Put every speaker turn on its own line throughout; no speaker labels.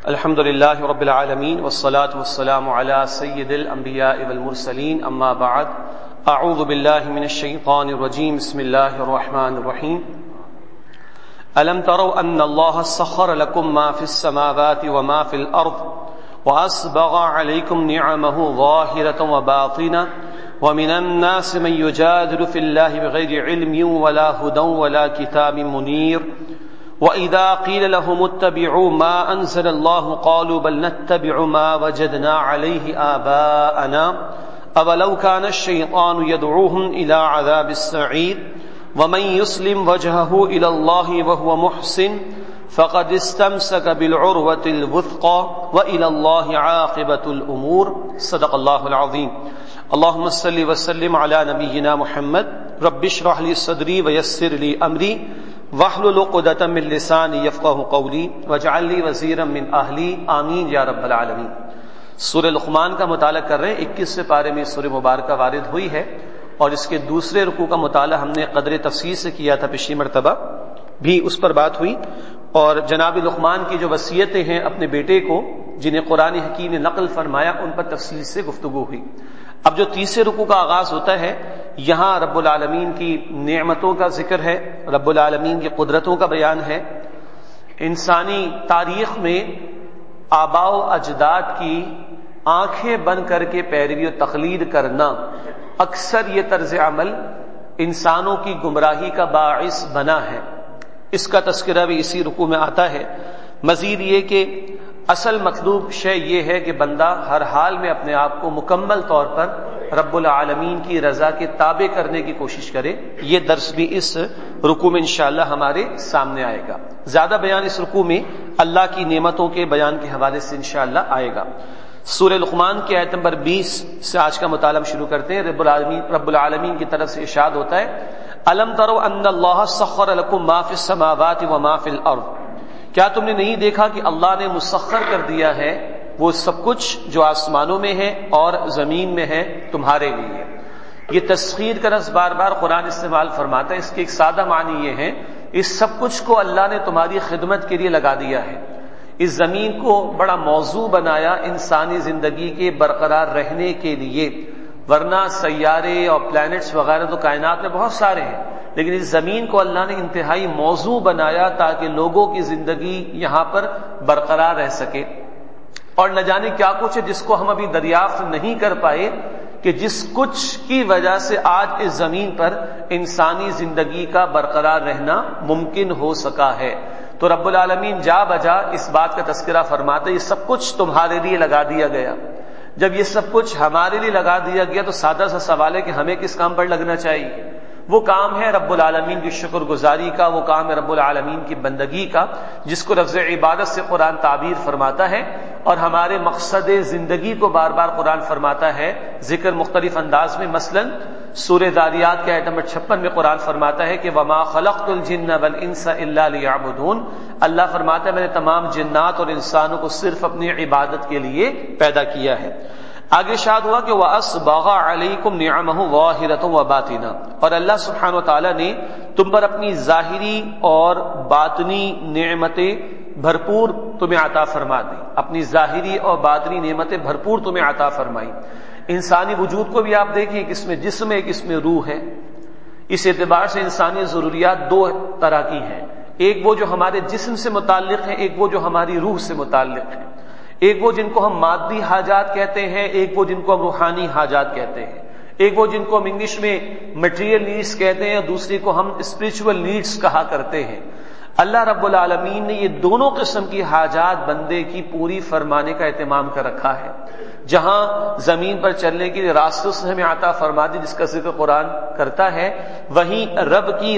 الحمد للہ رب العالمین والصلاة والسلام علی سید الانبیاء والمرسلین اما بعد اعوذ باللہ من الشیطان الرجیم بسم اللہ الرحمن الرحیم الم تروا ان اللہ سخر لکم ما فی السماوات وما فی الارض واسبغ علیکم نعمہ ظاہرة وباطنة ومن الناس من يجادل في الله بغير علم ولا هدى ولا كتاب منير وَإِذَا قِيلَ لَهُمُ اتَّبِعُوا مَا أَنزَلَ اللَّهُ قَالُوا بَلْ نَتَّبِعُ مَا وَجَدْنَا عَلَيْهِ آبَاءَنَا أَوَلَوْ كَانَ الشَّيْطَانُ يَدْعُوهُمْ إِلَى عَذَابِ السَّعِيرِ وَمَن يُسْلِمْ وَجْهَهُ إِلَى اللَّهِ وَهُوَ مُحْسِنٌ فَقَدِ اسْتَمْسَكَ بِالْعُرْوَةِ الْوُثْقَى وَإِلَى اللَّهِ عَاقِبَةُ الْأُمُورِ صدق اللہ العظیم۔ اللهم صل وسلم على نبينا محمد رب اشرح لي صدري ويسر لي امري واحلل عقدة من لساني يفقهوا قولي واجعل لي وزيرا من اهلي آمین یا رب العالمین۔ سورہ لقمان کا مطالعہ کر رہے ہیں۔ 21ویں پارے میں سورہ مبارکہ وارد ہوئی ہے اور اس کے دوسرے رکوع کا مطالعہ ہم نے قدر تفصیل سے کیا تھا، پچھلی مرتبہ بھی اس پر بات ہوئی، اور جناب لقمان کی جو وصیتیں ہیں اپنے بیٹے کو جنہیں قرآن حکیم نے نقل فرمایا، ان پر تفصیل سے گفتگو ہوئی۔ اب جو تیسرے رکوع کا آغاز ہوتا ہے، یہاں رب العالمین کی نعمتوں کا ذکر ہے، رب العالمین کی قدرتوں کا بیان ہے۔ انسانی تاریخ میں آباء و اجداد کی آنکھیں بند کر کے پیروی و تقلید کرنا، اکثر یہ طرز عمل انسانوں کی گمراہی کا باعث بنا ہے۔ اس کا تذکرہ بھی اسی رکوع میں آتا ہے۔ مزید یہ کہ اصل مطلوب شے یہ ہے کہ بندہ ہر حال میں اپنے آپ کو مکمل طور پر رب العالمین کی رضا کے تابع کرنے کی کوشش کرے۔ یہ درس بھی اس رکوع میں انشاءاللہ ہمارے سامنے آئے گا۔ زیادہ بیان اس رکوع میں اللہ کی نعمتوں کے بیان کے حوالے سے انشاءاللہ آئے گا۔ سورہ لقمان کی آیت نمبر 20 سے آج کا مطالعہ شروع کرتے ہیں۔ رب العالمین کی طرف سے ارشاد ہوتا ہے، الم تروا ان اللہ سخر لکم ما فی السماوات وما فی الارض، کیا تم نے نہیں دیکھا کہ اللہ نے مسخر کر دیا ہے وہ سب کچھ جو آسمانوں میں ہے اور زمین میں ہے تمہارے لیے۔ یہ تسخیر کا لفظ بار بار قرآن استعمال فرماتا ہے۔ اس کے ایک سادہ معنی یہ ہے، اس سب کچھ کو اللہ نے تمہاری خدمت کے لیے لگا دیا ہے۔ اس زمین کو بڑا موضوع بنایا انسانی زندگی کے برقرار رہنے کے لیے، ورنہ سیارے اور پلانٹس وغیرہ تو کائنات میں بہت سارے ہیں، لیکن اس زمین کو اللہ نے انتہائی موضوع بنایا تاکہ لوگوں کی زندگی یہاں پر برقرار رہ سکے۔ اور نہ جانے کیا کچھ ہے جس کو ہم ابھی دریافت نہیں کر پائے، کہ جس کچھ کی وجہ سے آج اس زمین پر انسانی زندگی کا برقرار رہنا ممکن ہو سکا ہے۔ تو رب العالمین جا بجا اس بات کا تذکرہ فرماتے، یہ سب کچھ تمہارے لیے لگا دیا گیا۔ جب یہ سب کچھ ہمارے لیے لگا دیا گیا تو سادہ سا سوال ہے کہ ہمیں کس کام پر لگنا چاہیے؟ وہ کام ہے رب العالمین کی شکر گزاری کا، وہ کام ہے رب العالمین کی بندگی کا، جس کو لفظ عبادت سے قرآن تعبیر فرماتا ہے، اور ہمارے مقصد زندگی کو بار بار قرآن فرماتا ہے ذکر مختلف انداز میں۔ مثلا سورہ ذاریات کے آیت نمبر 56 میں قرآن فرماتا ہے کہ وما خلقت الجن والانس الا لیعبدون، اللہ فرماتا ہے میں نے تمام جنات اور انسانوں کو صرف اپنی عبادت کے لیے پیدا کیا ہے۔ آگے ارشاد ہوا کہ وَأَسْبَغَ عَلَيْكُمْ نِعَمَهُ ظَاهِرَةً وَبَاطِنَةً، اور اللہ سبحانہ وتعالی نے تم پر اپنی ظاہری اور باطنی نعمتیں بھرپور تمہیں عطا فرما دی، اپنی ظاہری اور باطنی نعمتیں بھرپور تمہیں عطا فرمائی۔ انسانی وجود کو بھی آپ دیکھیے کہ اس میں جسم ہے، اس میں روح ہے۔ اس اعتبار سے انسانی ضروریات دو طرح کی ہیں، ایک وہ جو ہمارے جسم سے متعلق ہیں، ایک وہ جو ہماری روح سے متعلق ہیں۔ ایک وہ جن کو ہم مادی حاجات کہتے ہیں، ایک وہ جن کو ہم روحانی حاجات کہتے ہیں، ایک وہ جن کو ہم انگلش میں مٹیریل نیڈس کہتے ہیں اور دوسری کو ہم اسپرچول نیڈس کہا کرتے ہیں۔ اللہ رب العالمین نے یہ دونوں قسم کی حاجات بندے کی پوری فرمانے کا اہتمام کر رکھا ہے۔ جہاں زمین پر چلنے کے لیے راستوں سے ہمیں عطا فرما دی جس کا ذکر قرآن کرتا ہے، وہیں رب کی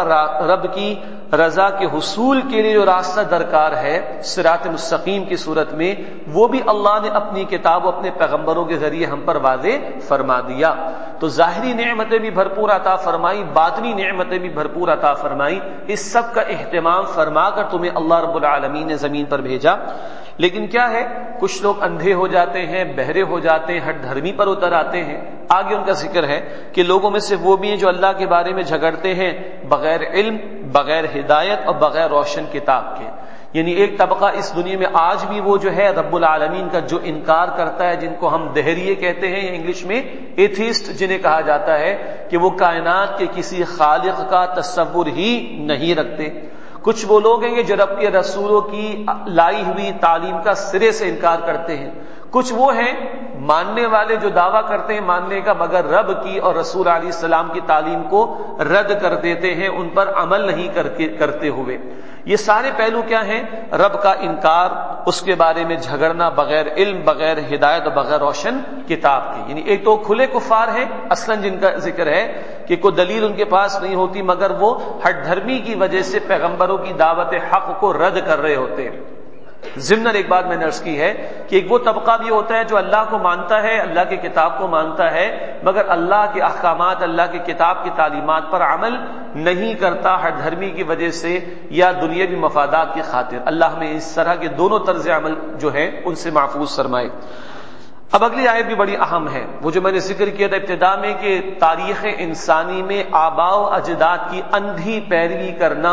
رضا کے حصول کے لیے جو راستہ درکار ہے صراط مستقیم کی صورت میں، وہ بھی اللہ نے اپنی کتاب و اپنے پیغمبروں کے ذریعے ہم پر واضح فرما دیا۔ تو ظاہری نعمتیں بھی بھرپور عطا فرمائی، باطنی نعمتیں بھی بھرپور عطا فرمائی۔ اس سب کا اہتمام فرما کر تمہیں اللہ رب العالمین نے زمین پر بھیجا۔ لیکن کیا ہے، کچھ لوگ اندھے ہو جاتے ہیں، بہرے ہو جاتے ہیں، ہٹ دھرمی پر اتر آتے ہیں۔ آگے ان کا ذکر ہے کہ لوگوں میں سے وہ بھی ہیں جو اللہ کے بارے میں جھگڑتے ہیں بغیر علم، بغیر ہدایت اور بغیر روشن کتاب کے۔ یعنی ایک طبقہ اس دنیا میں آج بھی وہ جو ہے رب العالمین کا جو انکار کرتا ہے، جن کو ہم دہریے کہتے ہیں، انگلش میں ایتھیسٹ جنہیں کہا جاتا ہے، کہ وہ کائنات کے کسی خالق کا تصور ہی نہیں رکھتے۔ کچھ وہ لوگ ہیں کہ جو رب کے رسولوں کی لائی ہوئی تعلیم کا سرے سے انکار کرتے ہیں۔ کچھ وہ ہیں ماننے والے جو دعویٰ کرتے ہیں ماننے کا، مگر رب کی اور رسول علیہ السلام کی تعلیم کو رد کر دیتے ہیں، ان پر عمل نہیں کرتے ہوئے۔ یہ سارے پہلو کیا ہیں؟ رب کا انکار، اس کے بارے میں جھگڑنا بغیر علم، بغیر ہدایت اور بغیر روشن کتاب کے۔ یعنی ایک تو کھلے کفار ہیں اصلاً، جن کا ذکر ہے کہ کوئی دلیل ان کے پاس نہیں ہوتی، مگر وہ ہٹ دھرمی کی وجہ سے پیغمبروں کی دعوت حق کو رد کر رہے ہوتے ہیں۔ ضمن ایک بات میں نے عرض کی ہے کہ ایک وہ طبقہ بھی ہوتا ہے جو اللہ کو مانتا ہے، اللہ کی کتاب کو مانتا ہے، مگر اللہ کے احکامات، اللہ کی کتاب کی تعلیمات پر عمل نہیں کرتا ہر دھرمی کی وجہ سے یا دنیاوی مفادات کی خاطر۔ اللہ ہمیں اس طرح کے دونوں طرز عمل جو ہیں ان سے محفوظ فرمائے۔ اب اگلی آیت بھی بڑی اہم ہے، وہ جو میں نے ذکر کیا تھا ابتدا میں کہ تاریخ انسانی میں آباء و اجداد کی اندھی پیروی کرنا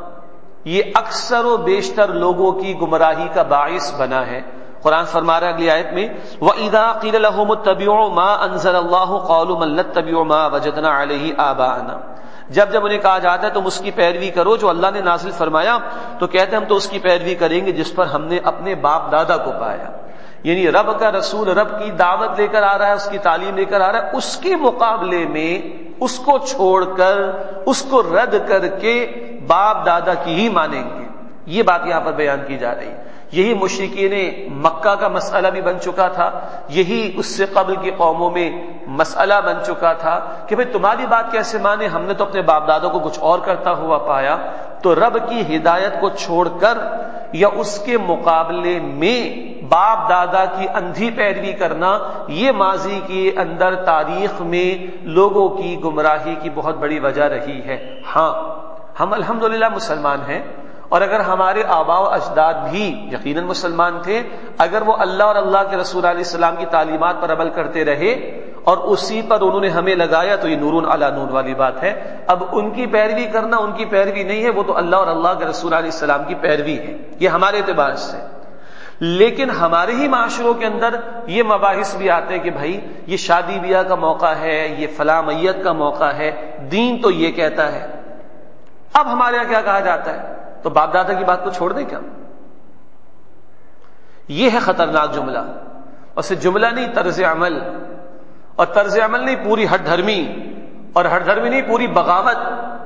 یہ اکثر و بیشتر لوگوں کی گمراہی کا باعث بنا ہے۔ قرآن فرما رہا ہے اگلی آیت میں وَإِذَا قِيلَ لَهُمُ اتَّبِعُوا مَا أَنزَلَ اللَّهُ قَالُوا بَلْ نَتَّبِعُ مَا وَجَدْنَا عَلَيْهِ آبَاءَنَا۔ جب انہیں کہا جاتا ہے تم اس کی پیروی کرو جو اللہ نے نازل فرمایا، تو کہتے ہیں ہم تو اس کی پیروی کریں گے جس پر ہم نے اپنے باپ دادا کو پایا۔ یعنی رب کا رسول رب کی دعوت لے کر آ رہا ہے، اس کی تعلیم لے کر آ رہا ہے، اس کے مقابلے میں اس کو چھوڑ کر، اس کو رد کر کے باپ دادا کی ہی مانیں گے۔ یہ بات یہاں پر بیان کی جا رہی ہے۔ یہی مشرکین مکہ کا مسئلہ بھی بن چکا تھا، یہی اس سے قبل کی قوموں میں مسئلہ بن چکا تھا کہ بھئی تمہاری بات کیسے مانے، ہم نے تو اپنے باپ دادوں کو کچھ اور کرتا ہوا پایا۔ تو رب کی ہدایت کو چھوڑ کر یا اس کے مقابلے میں باپ دادا کی اندھی پیروی کرنا، یہ ماضی کے اندر تاریخ میں لوگوں کی گمراہی کی بہت بڑی وجہ رہی ہے۔ ہاں، ہم الحمدللہ مسلمان ہیں، اور اگر ہمارے آباء و اجداد بھی یقیناً مسلمان تھے، اگر وہ اللہ اور اللہ کے رسول علیہ السلام کی تعلیمات پر عمل کرتے رہے اور اسی پر انہوں نے ہمیں لگایا، تو یہ نور علی نور والی بات ہے۔ اب ان کی پیروی کرنا ان کی پیروی نہیں ہے، وہ تو اللہ اور اللہ کے رسول علیہ السلام کی پیروی ہے، یہ ہمارے اعتبار سے۔ لیکن ہمارے ہی معاشروں کے اندر یہ مباحث بھی آتے ہیں کہ بھائی یہ شادی بیاہ کا موقع ہے، یہ فلاں میت کا موقع ہے، دین تو یہ کہتا ہے۔ اب ہمارے یہاں کیا کہا جاتا ہے؟ تو باپ دادا کی بات کو چھوڑ دیں کیا؟ یہ ہے خطرناک جملہ، اور صرف جملہ نہیں، طرز عمل، اور طرز عمل نہیں پوری ہٹ دھرمی، اور ہٹ دھرمی نہیں پوری بغاوت،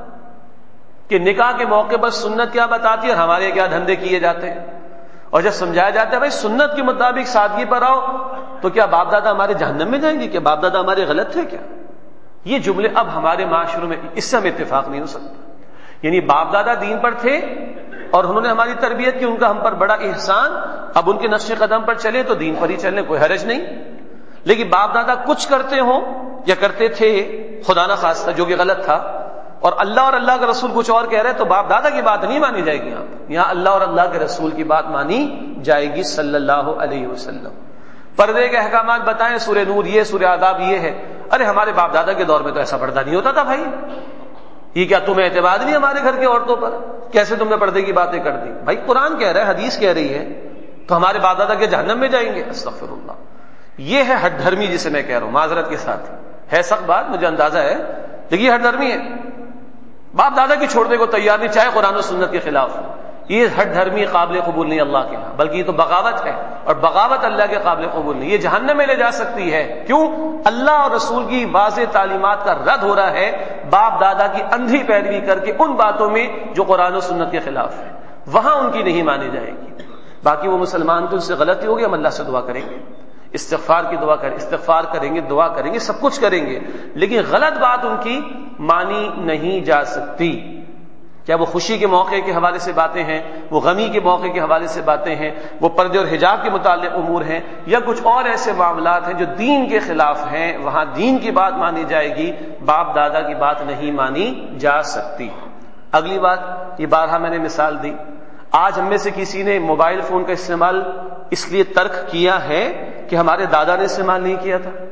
کہ نکاح کے موقع پر سنت کیا بتاتی ہے اور ہمارے کیا دھندے کیے جاتے ہیں، اور جب سمجھایا جاتا ہے بھائی سنت کے مطابق سادگی پر آؤ، تو کیا باپ دادا ہمارے جہنم میں جائیں گے؟ کیا باپ دادا ہمارے غلط تھے کیا؟ یہ جملے اب ہمارے معاشروں میں اس سے ہم اتفاق نہیں ہو سکتا۔ یعنی باپ دادا دین پر تھے اور انہوں نے ہماری تربیت کی، ان کا ہم پر بڑا احسان، اب ان کے نقش قدم پر چلے تو دین پر ہی چلنے کوئی حرج نہیں۔ لیکن باپ دادا کچھ کرتے ہوں یا کرتے تھے خدا نہ خواستہ جو کہ غلط تھا، اور اللہ اور اللہ کا رسول کچھ اور کہہ رہے تو باپ دادا کی بات نہیں مانی جائے گی، یہاں اللہ اور اللہ کے رسول کی بات مانی جائے گی صلی اللہ علیہ وسلم۔ پردے کے احکامات بتائیں، سورہ نور یہ، سورہ آداب یہ ہے۔ ارے ہمارے باپ دادا کے دور میں تو ایسا پردہ نہیں ہوتا تھا بھائی، یہ کیا تمہیں اعتبار نہیں ہمارے گھر کی عورتوں پر؟ کیسے تم نے پردے کی باتیں کر دی؟ بھائی قرآن کہہ رہا ہے، حدیث کہہ رہی ہے، تو ہمارے باپ دادا کے جہنم میں جائیں گے؟ استغفر اللہ۔ یہ ہے ہٹ دھرمی جسے میں کہہ رہا ہوں، معذرت کے ساتھ ہے سخت بات، مجھے اندازہ ہے، لیکن یہ ہٹ دھرمی ہے۔ باپ دادا کی چھوڑنے کو تیار نہیں، چاہے قرآن و سنت کے خلاف ہو۔ یہ ہٹ دھرمی قابل قبول نہیں اللہ کے ہاں، بلکہ یہ تو بغاوت ہے، اور بغاوت اللہ کے قابل قبول نہیں، یہ جہنم میں لے جا سکتی ہے۔ کیوں؟ اللہ اور رسول کی واضح تعلیمات کا رد ہو رہا ہے باپ دادا کی اندھی پیروی کر کے ان باتوں میں جو قرآن و سنت کے خلاف ہے، وہاں ان کی نہیں مانی جائے گی۔ باقی وہ مسلمان تو ان سے غلطی ہوگی، ہم اللہ سے دعا کریں گے، استغفار کی دعا کریں، استغفار کریں گے، دعا کریں گے، سب کچھ کریں گے، لیکن غلط بات ان کی مانی نہیں جا سکتی۔ کیا وہ خوشی کے موقع کے حوالے سے باتیں ہیں، وہ غمی کے موقع کے حوالے سے باتیں ہیں، وہ پردے اور حجاب کے متعلق امور ہیں، یا کچھ اور ایسے معاملات ہیں جو دین کے خلاف ہیں، وہاں دین کی بات مانی جائے گی، باپ دادا کی بات نہیں مانی جا سکتی۔ اگلی بات، یہ بارہا میں نے مثال دی، آج ہم میں سے کسی نے موبائل فون کا استعمال اس لیے ترک کیا ہے کہ ہمارے دادا نے استعمال نہیں کیا تھا؟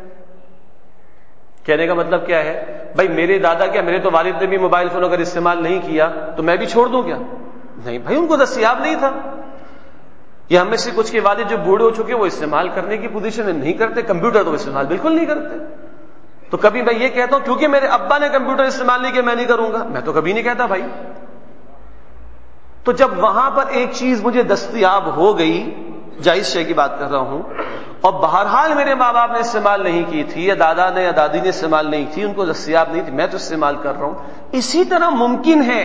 کہنے کا مطلب کیا ہے؟ بھائی میرے دادا کیا، میرے تو والد نے بھی موبائل فون اگر استعمال نہیں کیا تو میں بھی چھوڑ دوں کیا؟ نہیں بھائی، ان کو دستیاب نہیں تھا. یہ ہم میں سے کچھ کے والد جو بوڑھے ہو چکے وہ استعمال کرنے کی پوزیشن میں نہیں کرتے، کمپیوٹر تو استعمال بالکل نہیں کرتے. تو کبھی میں یہ کہتا ہوں کیونکہ میرے ابا نے کمپیوٹر استعمال نہیں کیا میں نہیں کروں گا، میں تو کبھی نہیں کہتا بھائی. تو جب وہاں پر ایک چیز مجھے دستیاب ہو گئی، جائز شے کی بات کر رہا ہوں، اور بہرحال میرے ماں باپ نے استعمال نہیں کی تھی، یا دادا نے یا دادی نے استعمال نہیں کی، ان کو دستیاب نہیں تھی، میں تو استعمال کر رہا ہوں. اسی طرح ممکن ہے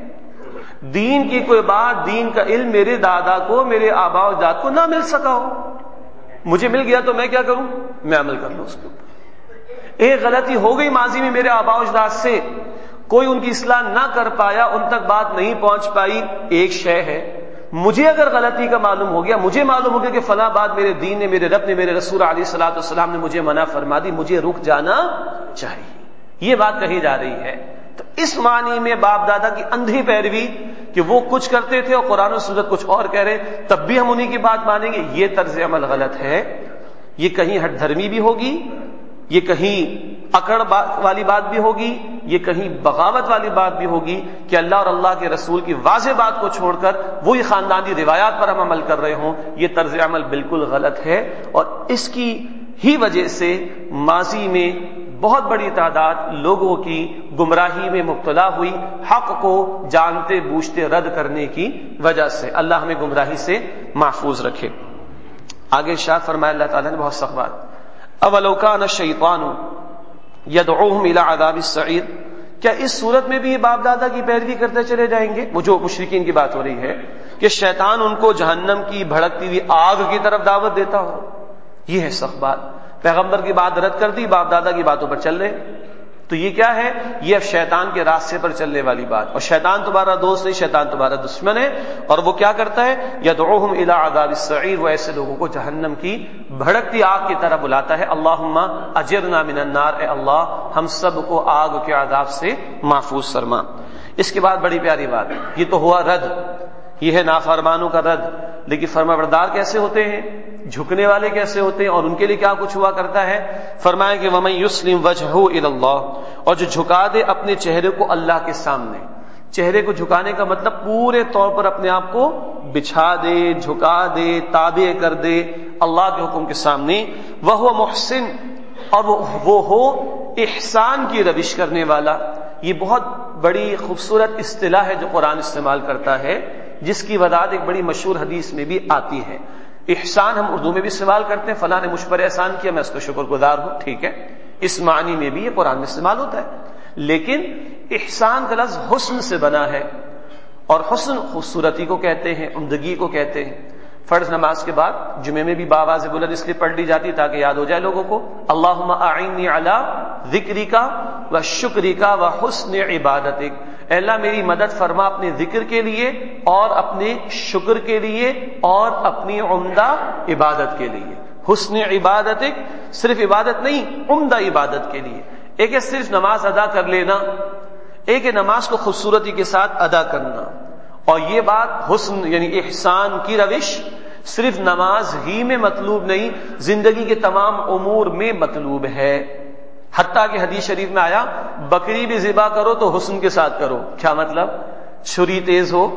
دین کی کوئی بات، دین کا علم میرے دادا کو، میرے آبا و اجداد کو نہ مل سکا ہو، مجھے مل گیا تو میں کیا کروں؟ میں عمل کر لوں اس کے اوپر. ایک غلطی ہو گئی ماضی میں میرے آبا و اجداد سے، کوئی ان کی اصلاح نہ کر پایا، ان تک بات نہیں پہنچ پائی، ایک شے ہے. مجھے اگر غلطی کا معلوم ہو گیا، مجھے معلوم ہو گیا کہ فلاں بات میرے دین نے، میرے رب نے، میرے رسول علیہ الصلوۃ والسلام نے مجھے منع فرما دی، مجھے رک جانا چاہیے، یہ بات کہی جا رہی ہے. تو اس معنی میں باپ دادا کی اندھی پیروی کہ وہ کچھ کرتے تھے اور قرآن و سنت کچھ اور کہہ رہے، تب بھی ہم انہی کی بات مانیں گے، یہ طرز عمل غلط ہے. یہ کہیں ہٹ دھرمی بھی ہوگی، یہ کہیں اکڑ والی بات بھی ہوگی، یہ کہیں بغاوت والی بات بھی ہوگی کہ اللہ اور اللہ کے رسول کی واضح بات کو چھوڑ کر وہی خاندانی روایات پر ہم عمل کر رہے ہوں. یہ طرز عمل بالکل غلط ہے، اور اس کی ہی وجہ سے ماضی میں بہت بڑی تعداد لوگوں کی گمراہی میں مبتلا ہوئی، حق کو جانتے بوجھتے رد کرنے کی وجہ سے. اللہ ہمیں گمراہی سے محفوظ رکھے. آگے ارشاد فرمایا اللہ تعالیٰ نے بہت سخت بات، اولو کان الشیطان یدعوہم الی عذاب السعیر، کیا اس صورت میں بھی یہ باپ دادا کی پیروی کرتے چلے جائیں گے؟ وہ جو مشرکین کی بات ہو رہی ہے کہ شیطان ان کو جہنم کی بھڑکتی ہوئی آگ کی طرف دعوت دیتا ہو. یہ ہے سخت بات. پیغمبر کی بات رد کر دی، باپ دادا کی باتوں پر چل رہے. تو یہ کیا ہے؟ یہ اب شیطان کے راستے پر چلنے والی بات. اور شیطان تمہارا دوست نہیں، شیطان تمہارا دشمن ہے. اور وہ کیا کرتا ہے؟ یدعوہم الی عذاب السعیر، وہ ایسے لوگوں کو جہنم کی بھڑکتی آگ کی طرف بلاتا ہے. اللہم اجرنا من النار، اے اللہ ہم سب کو آگ کے عذاب سے محفوظ فرما. اس کے بعد بڑی پیاری بات، یہ تو ہوا رد، یہ ہے نافرمانوں کا رد. لیکن فرمانبردار کیسے ہوتے ہیں، جھکنے والے کیسے ہوتے ہیں، اور ان کے لیے کیا کچھ ہوا کرتا ہے؟ فرمایا کہ وَمَن يُسْلِمْ وَجْهَهُ إِلَى اللَّهِ، اور جو جھکا دے اپنے چہرے کو اللہ کے سامنے. چہرے کو جھکانے کا مطلب پورے طور پر اپنے آپ کو بچھا دے، جھکا دے، تابع کر دے اللہ کے حکم کے سامنے. وَهُوَ مُحْسِن، اور وہ ہو احسان کی روش کرنے والا. یہ بہت بڑی خوبصورت اصطلاح ہے جو قرآن استعمال کرتا ہے، جس کی وضاحت ایک بڑی مشہور حدیث میں بھی آتی ہے. احسان ہم اردو میں بھی استعمال کرتے ہیں، فلاں نے مجھ پر احسان کیا میں اس کا شکر گزار ہوں، ٹھیک ہے، اس معنی میں بھی یہ قرآن میں استعمال ہوتا ہے. لیکن احسان کا لفظ حسن سے بنا ہے، اور حسن خوبصورتی کو کہتے ہیں، عمدگی کو کہتے ہیں. فرض نماز کے بعد جمعے میں بھی بآواز بلند اس لیے پڑھ لی جاتی تاکہ یاد ہو جائے لوگوں کو، اللہم اعنی علی ذکرک و شکرک و حسن عبادتک، اے اللہ میری مدد فرما اپنے ذکر کے لیے اور اپنے شکر کے لیے اور اپنی عمدہ عبادت کے لیے. حسن عبادتک صرف عبادت نہیں، عمدہ عبادت کے لیے. ایک ہے صرف نماز ادا کر لینا، ایک ہے نماز کو خوبصورتی کے ساتھ ادا کرنا. اور یہ بات حسن یعنی احسان کی روش صرف نماز ہی میں مطلوب نہیں، زندگی کے تمام امور میں مطلوب ہے. حتیٰ کہ حدیث شریف میں آیا بکری بھی ذبح کرو تو حسن کے ساتھ کرو. کیا مطلب؟ چھری تیز ہو،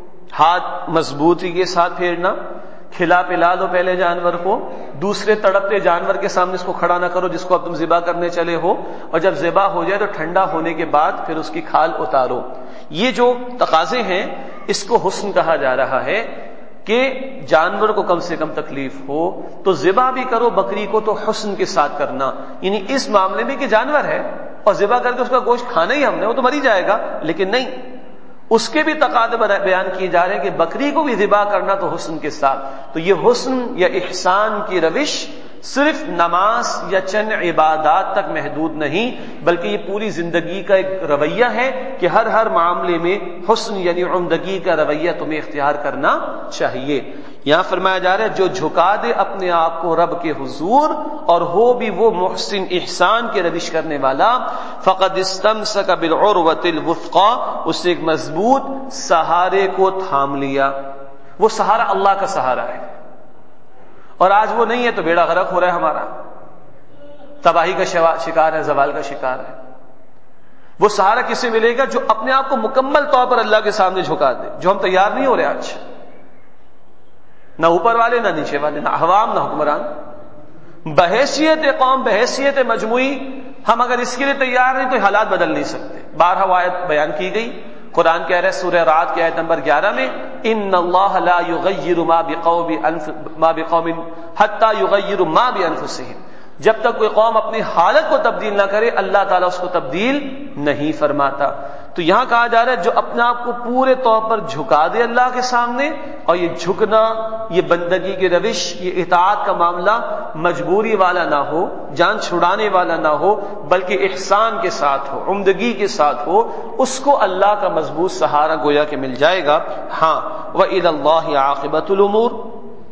ہاتھ مضبوطی کے ساتھ پھیرنا، کھلا پلا دو پہلے جانور کو، دوسرے تڑپتے جانور کے سامنے اس کو کھڑا نہ کرو جس کو اب تم ذبح کرنے چلے ہو، اور جب ذبح ہو جائے تو ٹھنڈا ہونے کے بعد پھر اس کی کھال اتارو. یہ جو تقاضے ہیں اس کو حسن کہا جا رہا ہے کہ جانور کو کم سے کم تکلیف ہو تو ذبح بھی کرو بکری کو تو حسن کے ساتھ کرنا. یعنی اس معاملے میں کہ جانور ہے اور ذبح کر کے اس کا گوشت کھانا ہی ہم نے، وہ تو مر ہی جائے گا، لیکن نہیں، اس کے بھی تقاضے بیان کیے جا رہے ہیں کہ بکری کو بھی ذبح کرنا تو حسن کے ساتھ. تو یہ حسن یا احسان کی روش صرف نماز یا چند عبادات تک محدود نہیں، بلکہ یہ پوری زندگی کا ایک رویہ ہے کہ ہر معاملے میں حسن یعنی عمدگی کا رویہ تمہیں اختیار کرنا چاہیے. یہاں فرمایا جا رہا ہے جو جھکا دے اپنے آپ کو رب کے حضور اور ہو بھی وہ محسن احسان کے روش کرنے والا، فقد استمسک بالعروۃ الوثقی، اس نے ایک مضبوط سہارے کو تھام لیا. وہ سہارا اللہ کا سہارا ہے، اور آج وہ نہیں ہے تو بیڑا غرق ہو رہا ہے، ہمارا تباہی کا شکار ہے، زوال کا شکار ہے. وہ سہارا کسے ملے گا؟ جو اپنے آپ کو مکمل طور پر اللہ کے سامنے جھکا دے، جو ہم تیار نہیں ہو رہے آج، نہ اوپر والے نہ نیچے والے، نہ عوام نہ حکمران، بحیثیت قوم، بحیثیت مجموعی ہم اگر اس کے لیے تیار نہیں تو حالات بدل نہیں سکتے۔ بارہا آیت بیان کی گئی، قرآن کہہ رہا ہے سورہ رعد کی آیت نمبر 11 میں، ان اللہ لا یغیر ما بقوم حتی یغیروا ما بانفسہم، جب تک کوئی قوم اپنی حالت کو تبدیل نہ کرے اللہ تعالیٰ اس کو تبدیل نہیں فرماتا۔ تو یہاں کہا جا رہا ہے جو اپنے آپ کو پورے طور پر جھکا دے اللہ کے سامنے، اور یہ جھکنا، یہ بندگی کی روش، یہ اطاعت کا معاملہ مجبوری والا نہ ہو، جان چھڑانے والا نہ ہو، بلکہ احسان کے ساتھ ہو، عمدگی کے ساتھ ہو، اس کو اللہ کا مضبوط سہارا گویا کہ مل جائے گا۔ ہاں، وَإِلَى اللَّهِ عَاقِبَةُ الْأُمُورِ،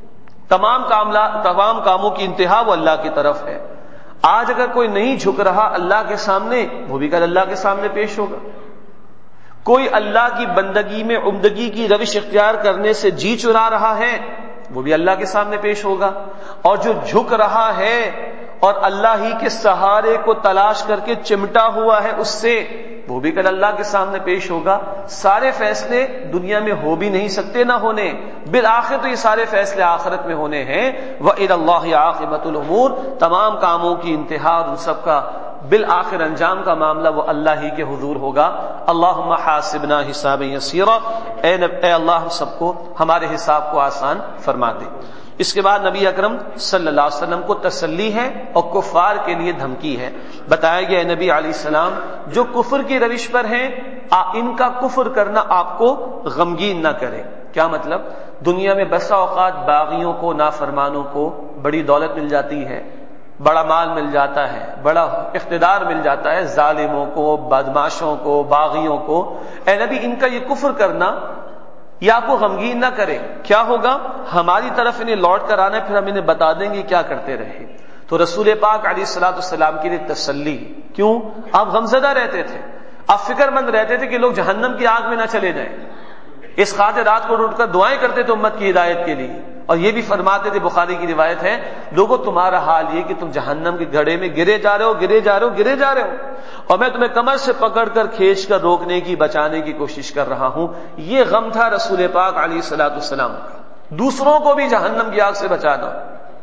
تمام کاموں کی انتہا وہ اللہ کی طرف ہے۔ آج اگر کوئی نہیں جھک رہا اللہ کے سامنے، وہ بھی کل اللہ کے سامنے پیش ہوگا۔ کوئی اللہ کی بندگی میں عمدگی کی روش اختیار کرنے سے جی چرا رہا ہے، وہ بھی اللہ کے سامنے پیش ہوگا۔ اور جو جھک رہا ہے اور اللہ ہی کے سہارے کو تلاش کر کے چمٹا ہوا ہے اس سے، وہ بھی کل اللہ کے سامنے پیش ہوگا۔ سارے فیصلے دنیا میں ہو بھی نہیں سکتے نہ ہونے، بالآخر تو یہ سارے فیصلے آخرت میں ہونے ہیں۔ وَإِلَى اللَّهِ عَاقِبَةُ الْأُمُورِ، تمام کاموں کی انتہا اور ان سب کا بالآخر انجام کا معاملہ وہ اللہ ہی کے حضور ہوگا۔ اللہم حاسبنا حسابا یسیرا، اے اللہ ہم سب کو ہمارے حساب کو آسان فرما دے۔ اس کے بعد نبی اکرم صلی اللہ علیہ وسلم کو تسلی ہے اور کفار کے لیے دھمکی ہے۔ بتایا گیا نبی علیہ السلام جو کفر کی روش پر ہیں، ان کا کفر کرنا آپ کو غمگین نہ کرے۔ کیا مطلب؟ دنیا میں بسا اوقات باغیوں کو، نافرمانوں کو بڑی دولت مل جاتی ہے، بڑا مال مل جاتا ہے، بڑا اقتدار مل جاتا ہے، ظالموں کو، بدماشوں کو، باغیوں کو۔ اے نبی ان کا یہ کفر کرنا یہ آپ کو غمگین نہ کرے۔ کیا ہوگا؟ ہماری طرف انہیں لوٹ کر آنا ہے، پھر ہم انہیں بتا دیں گے کیا کرتے رہے۔ تو رسول پاک علیہ الصلوۃ والسلام کے لیے تسلی۔ کیوں؟ آپ غمزدہ رہتے تھے، آپ فکر مند رہتے تھے کہ لوگ جہنم کی آگ میں نہ چلے جائیں۔ اس خاطر رات کو اٹھ کر دعائیں کرتے تھے امت کی ہدایت کے لیے، اور یہ بھی فرماتے تھے، بخاری کی روایت ہے، لوگوں تمہارا حال یہ کہ تم جہنم کے گڑھے میں گرے جا رہے ہو، اور میں تمہیں کمر سے پکڑ کر کھینچ کر روکنے کی، بچانے کی کوشش کر رہا ہوں۔ یہ غم تھا رسول پاک علیہ الصلوۃ والسلام کا، دوسروں کو بھی جہنم کی آگ سے بچانا۔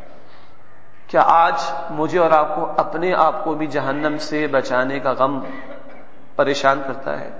کیا آج مجھے اور آپ کو اپنے آپ کو بھی جہنم سے بچانے کا غم پریشان کرتا ہے؟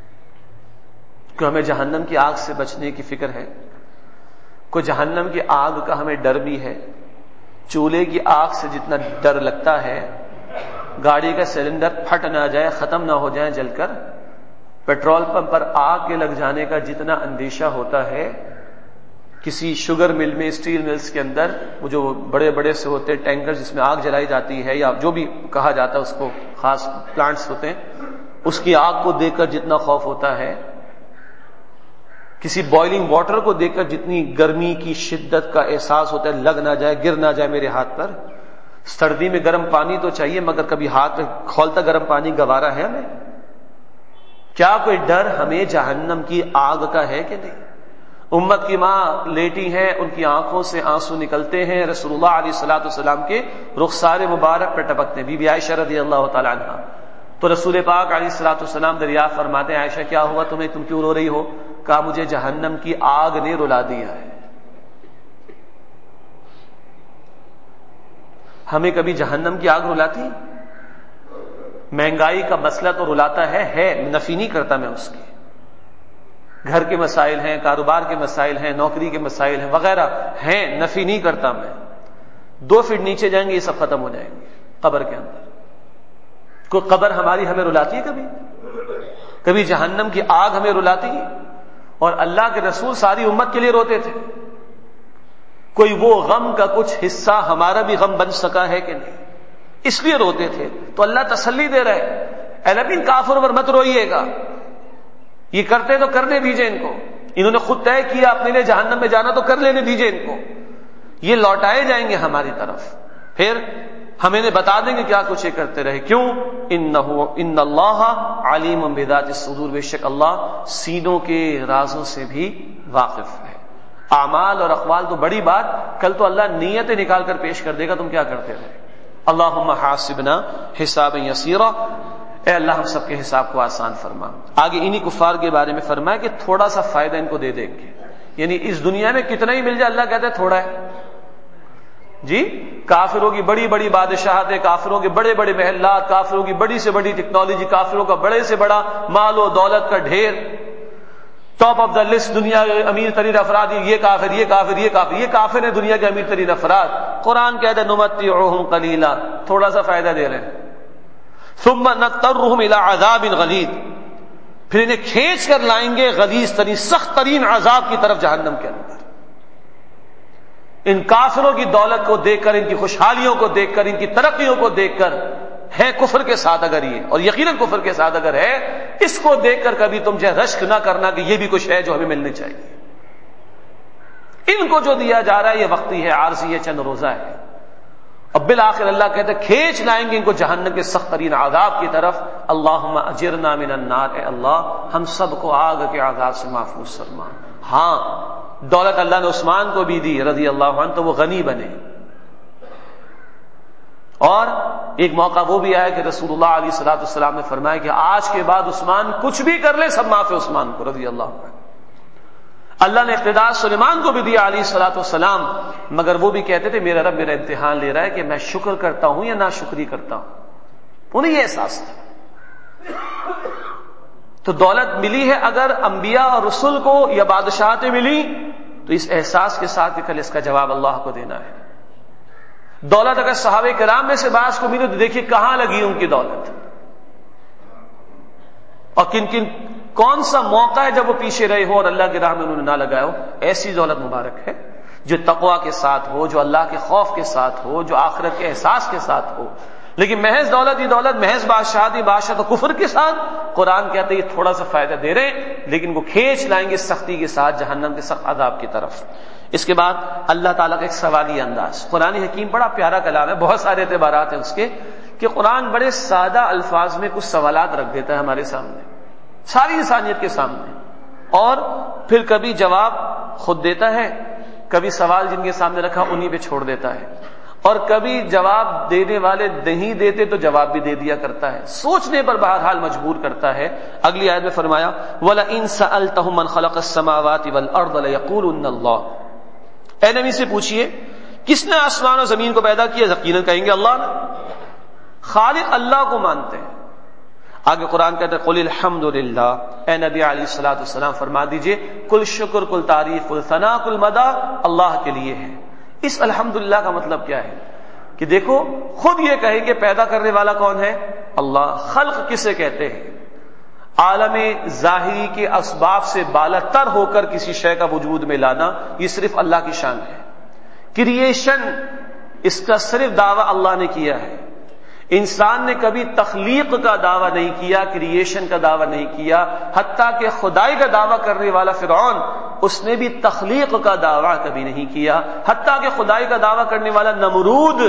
کہ ہمیں جہنم کی آگ سے بچنے کی فکر ہے؟ کوئی جہنم کی آگ کا ہمیں ڈر بھی ہے؟ چولہے کی آگ سے جتنا ڈر لگتا ہے، گاڑی کا سلنڈر پھٹ نہ جائے، ختم نہ ہو جائے جل کر، پیٹرول پمپ پر آگ کے لگ جانے کا جتنا اندیشہ ہوتا ہے، کسی شوگر مل میں، اسٹیل ملز کے اندر وہ جو بڑے بڑے سے ہوتے ہیں ٹینکر جس میں آگ جلائی جاتی ہے، یا جو بھی کہا جاتا ہے اس کو، خاص پلانٹس ہوتے ہیں، اس کی آگ کو دیکھ کر جتنا خوف ہوتا ہے، کسی بوائلنگ واٹر کو دیکھ کر جتنی گرمی کی شدت کا احساس ہوتا ہے، لگ نہ جائے، گر نہ جائے میرے ہاتھ پر۔ سردی میں گرم پانی تو چاہیے، مگر کبھی ہاتھ میں کھولتا گرم پانی گوارا ہے ہمیں؟ کیا کوئی ڈر ہمیں جہنم کی آگ کا ہے کہ نہیں؟ امت کی ماں لیٹی ہیں، ان کی آنکھوں سے آنسو نکلتے ہیں، رسول اللہ علیہ الصلوۃ والسلام کے رخسار مبارک پر ٹپکتے ہیں۔ بی بی عائشہ رضی اللہ تعالی عنہا، تو رسول پاک علیہ الصلوۃ والسلام دریافت فرماتے ہیں، عائشہ کیا ہوا تمہیں، تم کیوں رو رہی ہو؟ کہا مجھے جہنم کی آگ نے رلا دیا ہے۔ ہمیں کبھی جہنم کی آگ رلاتی؟ مہنگائی کا مسئلہ تو رلاتا ہے، نفی نہیں کرتا میں اس کی، گھر کے مسائل ہیں، کاروبار کے مسائل ہیں، نوکری کے مسائل ہیں وغیرہ ہیں، نفی نہیں کرتا میں۔ 2 فٹ نیچے جائیں گے یہ سب ختم ہو جائیں گے قبر کے اندر۔ کوئی قبر ہمیں رلاتی ہے کبھی جہنم کی آگ ہمیں رلاتی ہے؟ اور اللہ کے رسول ساری امت کے لیے روتے تھے، کوئی وہ غم کا کچھ حصہ ہمارا بھی غم بن سکا ہے کہ نہیں؟ اس لیے روتے تھے۔ تو اللہ تسلی دے رہا ہے، اے نبی کافروں پر مت روئیے گا، یہ کرتے تو کرنے دیجئے ان کو، انہوں نے خود طے کیا اپنے لیے جہنم میں جانا، تو کر لینے دیجئے ان کو، یہ لوٹائے جائیں گے ہماری طرف، پھر ہم انہیں بتا دیں گے کیا کچھ یہ کرتے رہے۔ کیوں؟ ان اللہ علیم بذات الصدور، بے شک اللہ سینوں کے رازوں سے بھی واقف ہے۔ اعمال اور اقوال تو بڑی بات، کل تو اللہ نیتیں نکال کر پیش کر دے گا تم کیا کرتے رہے۔ اللہم حاسبنا حسابا یسیرا، اے اللہ ہم سب کے حساب کو آسان فرما. آگے انہی کفار کے بارے میں فرمایا کہ تھوڑا سا فائدہ ان کو دے دیں گے، یعنی اس دنیا میں کتنا ہی مل جائے اللہ کہتا ہے تھوڑا ہے. جی کافروں کی بڑی بڑی بادشاہتیں، کافروں کے بڑے بڑے محلات، کافروں کی بڑی سے بڑی ٹیکنالوجی، کافروں کا بڑے سے بڑا مال و دولت کا ڈھیر، ٹاپ آف دا لسٹ دنیا کے امیر ترین افراد، یہ کافر یہ کافر یہ کافر، یہ کافر ہے دنیا کے امیر ترین افراد. قرآن کہتا ہے نمتعہم قلیلا، تھوڑا سا فائدہ دے رہے ہیں. ثم نضطرہم الی عذاب غلیظ، پھر انہیں کھینچ کر لائیں گے غلیظ ترین سخت ترین عذاب کی طرف جہنم کے اندر. ان کافروں کی دولت کو دیکھ کر، ان کی خوشحالیوں کو دیکھ کر، ان کی ترقیوں کو دیکھ کر، ہے کفر کے ساتھ اگر یہ، اور یقیناً کفر کے ساتھ اگر ہے، اس کو دیکھ کر کبھی تم جو رشک نہ کرنا کہ یہ بھی کچھ ہے جو ہمیں ملنی چاہیے. ان کو جو دیا جا رہا ہے یہ وقتی ہے، عارضی ہے، چند روزہ ہے. اب بالآخر اللہ کہتے ہیں کھینچ لائیں گے ان کو جہنم کے سخت ترین عذاب کی طرف. اللہم اجرنا من النار، اے اللہ ہم سب کو آگ کے عذاب سے محفوظ فرما. ہاں دولت اللہ نے عثمان کو بھی دی رضی اللہ عنہ، تو وہ غنی بنے. اور ایک موقع وہ بھی آیا کہ رسول اللہ علیہ الصلوۃ والسلام نے فرمایا کہ آج کے بعد عثمان کچھ بھی کر لے سب معاف ہے عثمان کو رضی اللہ عنہ. اللہ نے اقتدار سلیمان کو بھی دیا علیہ الصلوۃ والسلام، مگر وہ بھی کہتے تھے میرا رب میرا امتحان لے رہا ہے کہ میں شکر کرتا ہوں یا ناشکری کرتا ہوں. انہیں یہ احساس تھا. تو دولت ملی ہے اگر انبیاء اور رسول کو یا بادشاہتیں ملی تو اس احساس کے ساتھ کہ کل اس کا جواب اللہ کو دینا ہے. دولت اگر صحابہ کرام میں سے بعض کو ملی تو دیکھیے کہاں لگی ان کی دولت، اور کن کن کون سا موقع ہے جب وہ پیچھے رہے ہو اور اللہ کی راہ میں انہوں نے نہ لگایا ہو. ایسی دولت مبارک ہے جو تقویٰ کے ساتھ ہو، جو اللہ کے خوف کے ساتھ ہو، جو آخرت کے احساس کے ساتھ ہو. لیکن محض دولت ہی دولت، محض بادشاہت بادشاہ تو کفر کے ساتھ. قرآن کہتے ہیں یہ تھوڑا سا فائدہ دے رہے ہیں لیکن وہ کھینچ لائیں گے سختی کے ساتھ جہنم کے سخت عذاب کی طرف. اس کے بعد اللہ تعالیٰ کا ایک سوالی انداز. قرآن حکیم بڑا پیارا کلام ہے، بہت سارے اعتبارات ہیں اس کے، کہ قرآن بڑے سادہ الفاظ میں کچھ سوالات رکھ دیتا ہے ہمارے سامنے، ساری انسانیت کے سامنے، اور پھر کبھی جواب خود دیتا ہے، کبھی سوال جن کے سامنے رکھا انہی پہ چھوڑ دیتا ہے، اور کبھی جواب دینے والے نہیں دیتے تو جواب بھی دے دیا کرتا ہے، سوچنے پر بہرحال مجبور کرتا ہے. اگلی آیت میں فرمایا وَلَئِن سَأَلْتَهُم مَّن خَلَقَ السَّمَاوَاتِ وَالْأَرْضَ لَيَقُولُنَّ اللَّهُ. اے نبی سے پوچھیے کس نے آسمان اور زمین کو پیدا کیا؟ یقیناً کہیں گے اللہ نے. خالق اللہ کو مانتے ہیں. آگے قرآن کہتا ہے قل الحمد للہ. اے نبی علیہ الصلوۃ والسلام فرما دیجئے کل شکر کل تعریف کل ثنا کل مدح اللہ کے لیے ہے. اس الحمدللہ کا مطلب کیا ہے کہ دیکھو خود یہ کہے کہ پیدا کرنے والا کون ہے؟ اللہ. خلق کسے کہتے ہیں؟ عالم ظاہری کے اسباب سے بالاتر ہو کر کسی شے کا وجود میں لانا، یہ صرف اللہ کی شان ہے. کریشن اس کا صرف دعویٰ اللہ نے کیا ہے. انسان نے کبھی تخلیق کا دعویٰ نہیں کیا، کریشن کا دعویٰ نہیں کیا. حتیٰ کہ خدائی کا دعویٰ کرنے والا فرعون اس نے بھی تخلیق کا دعویٰ کبھی نہیں کیا. حتیٰ کہ خدائی کا دعویٰ کرنے والا نمرود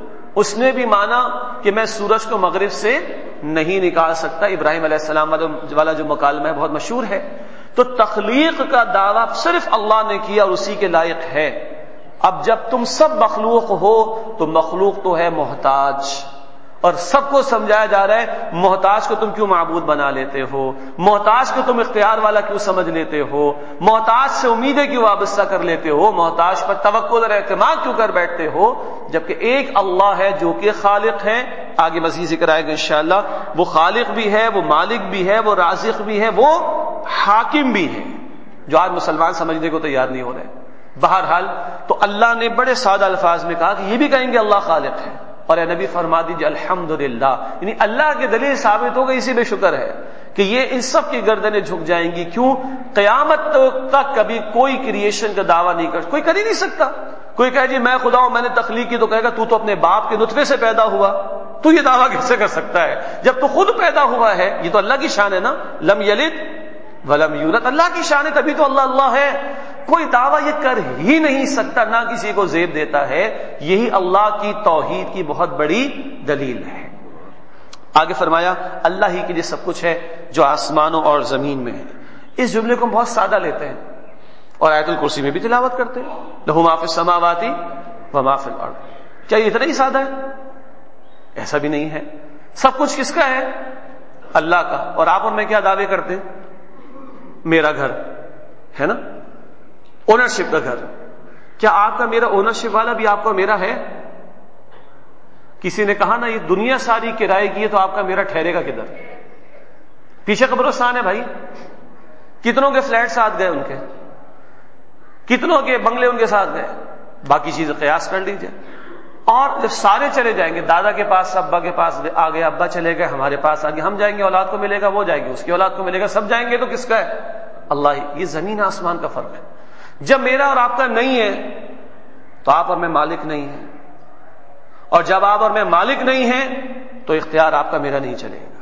اس نے بھی مانا کہ میں سورج کو مغرب سے نہیں نکال سکتا. ابراہیم علیہ السلام والا جو مکالمہ ہے بہت مشہور ہے. تو تخلیق کا دعویٰ صرف اللہ نے کیا اور اسی کے لائق ہے. اب جب تم سب مخلوق ہو تو مخلوق تو ہے محتاج، اور سب کو سمجھایا جا رہا ہے محتاج کو تم کیوں معبود بنا لیتے ہو، محتاج کو تم اختیار والا کیوں سمجھ لیتے ہو، محتاج سے امیدیں کیوں وابستہ کر لیتے ہو، محتاج پر توکل اور اعتماد کیوں کر بیٹھتے ہو، جبکہ ایک اللہ ہے جو کہ خالق ہے. آگے مزید ذکر آئے گا انشاءاللہ. وہ خالق بھی ہے، وہ مالک بھی ہے، وہ رازق بھی ہے، وہ حاکم بھی ہے، جو آج مسلمان سمجھنے کو تیار نہیں ہو رہے. بہرحال تو اللہ نے بڑے سادہ الفاظ میں کہا کہ یہ بھی کہیں گے اللہ خالق ہے. اور اے نبی فرما دیجیے الحمدللہ، یعنی اللہ کی دلیل ثابت ہو گئی، اسی بے شکر ہے کہ یہ ان سب کی گردنیں جھک جائیں گی. کیوں؟ قیامت تک کبھی کوئی کریشن کا دعویٰ نہیں کر، کوئی کر ہی نہیں سکتا. کوئی کہے جی میں خدا ہوں، میں نے تخلیق کی، تو کہے گا تو اپنے باپ کے نطفے سے پیدا ہوا، تو یہ دعویٰ کیسے کر سکتا ہے جب تو خود پیدا ہوا ہے؟ یہ تو اللہ کی شان ہے نا، لم یلد ولم یولد، اللہ کی شان ہے، تبھی تو اللہ اللہ ہے. کوئی دعویٰ یہ کر ہی نہیں سکتا، نہ کسی کو زیب دیتا ہے. یہی اللہ کی توحید کی بہت بڑی دلیل ہے. آگے فرمایا اللہ ہی کے لیے سب کچھ ہے جو آسمانوں اور زمین میں ہے. اس جملے کو ہم بہت سادہ لیتے ہیں اور آیت الکرسی میں بھی تلاوت کرتے ہیں لہ ما فی السماوات و ما فی الارض. کیا یہ اتنا ہی سادہ ہے؟ ایسا بھی نہیں ہے. سب کچھ کس کا ہے؟ اللہ کا. اور آپ اور میں کیا دعوے کرتے ہیں؟ میرا گھر ہے نا, اونرشپ کا گھر. کیا آپ کا میرا اونرشپ والا بھی آپ کا میرا ہے؟ کسی نے کہا نا یہ دنیا ساری کرائے کی ہے تو آپ کا میرا ٹھہرے گا کدھر؟ پیچھے قبرستان ہے بھائی. کتنوں کے فلیٹ ساتھ گئے ان کے, کتنوں کے بنگلے ان کے ساتھ گئے. باقی چیزیں قیاس کر لیجئے. اور جب سارے چلے جائیں گے, دادا کے پاس ابا کے پاس آ گئے, ابا چلے گئے, ہمارے پاس آ گئے, ہم جائیں گے, اولاد کو ملے گا, وہ جائے گی, اس کی اولاد کو ملے گا, سب جائیں گے, تو کس کا ہے؟ اللہ ہی. یہ زمین آسمان کا فرق ہے. جب میرا اور آپ کا نہیں ہے تو آپ اور میں مالک نہیں ہیں, اور جب آپ اور میں مالک نہیں ہیں تو اختیار آپ کا میرا نہیں چلے گا.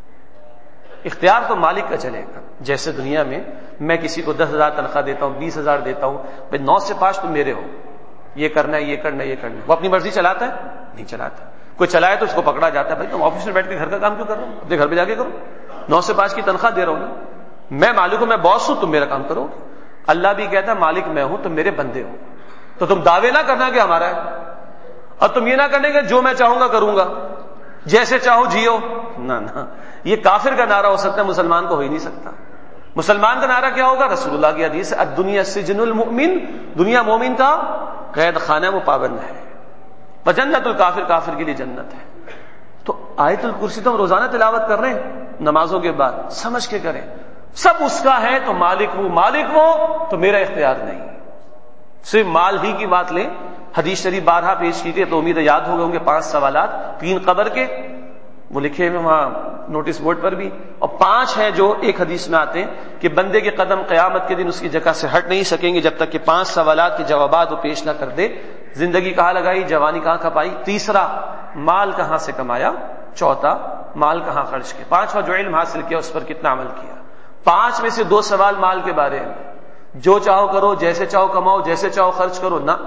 اختیار تو مالک کا چلے گا. جیسے دنیا میں کسی کو 10,000 تنخواہ دیتا ہوں, 20,000 دیتا ہوں, بھائی 9 سے 5 تم میرے ہو, یہ کرنا ہے, یہ کرنا ہے, یہ کرنا ہے. وہ اپنی مرضی چلاتا ہے؟ نہیں چلاتا. کوئی چلائے تو اس کو پکڑا جاتا ہے, بھائی تم آفس میں بیٹھ کے گھر کا کام کیوں کر رہے ہو, اپنے گھر پہ جا کے کرو. 9 سے 5 کی تنخواہ دے رہا ہوں نا, میں مالک ہوں, میں باس ہوں, تم میرا کام کرو. اللہ بھی کہتا ہے مالک میں ہوں, تم میرے بندے ہو. تو تم دعوے نہ کرنا کہ ہمارا ہے, اور تم یہ نہ کرنے کہ جو میں چاہوں گا کروں گا, جیسے چاہو جیو. نہ, یہ کافر کا نعرہ ہو سکتا ہے, مسلمان کو ہو ہی نہیں سکتا. مسلمان کا نعرہ کیا ہوگا؟ رسول اللہ کی حدیث ہے, الدنیا سجن المؤمن, دنیا مومن کا قید خانہ, وہ پابند ہے. وجنت الکافر, کافر کے لیے جنت ہے. تو آیت الکرسی تو ہم روزانہ تلاوت کر رہے ہیں نمازوں کے بعد, سمجھ کے کریں. سب اس کا ہے تو مالک وہ تو میرا اختیار نہیں. صرف مال ہی کی بات لیں, حدیث شریف بارہا پیش کی گئی, تو امید یاد ہو گئے ہوں گے 5 سوالات, 3 قبر کے, وہ لکھے ہوئے وہاں نوٹس بورڈ پر بھی, اور 5 ہیں جو ایک حدیث میں آتے ہیں کہ بندے کے قدم قیامت کے دن اس کی جگہ سے ہٹ نہیں سکیں گے جب تک کہ 5 سوالات کے جوابات وہ پیش نہ کر دے. زندگی کہاں لگائی, جوانی کہاں کھپائی, تیسرا مال کہاں سے کمایا, چوتھا مال کہاں خرچ کیا, 5واں جو علم حاصل کیا اس پر کتنا عمل کیا. 5 میں سے 2 سوال مال کے بارے میں, جو چاہو کرو, جیسے چاہو کماؤ, جیسے چاہو خرچ کرو. نہ,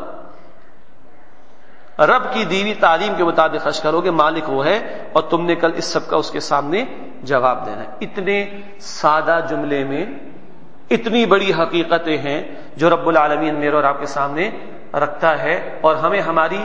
رب کی دیوی تعلیم کے مطابق خرچ کرو گے, مالک وہ ہے, اور تم نے کل اس سب کا اس کے سامنے جواب دینا ہے. اتنے سادہ جملے میں اتنی بڑی حقیقتیں ہیں جو رب العالمین میرے اور آپ کے سامنے رکھتا ہے, اور ہمیں ہماری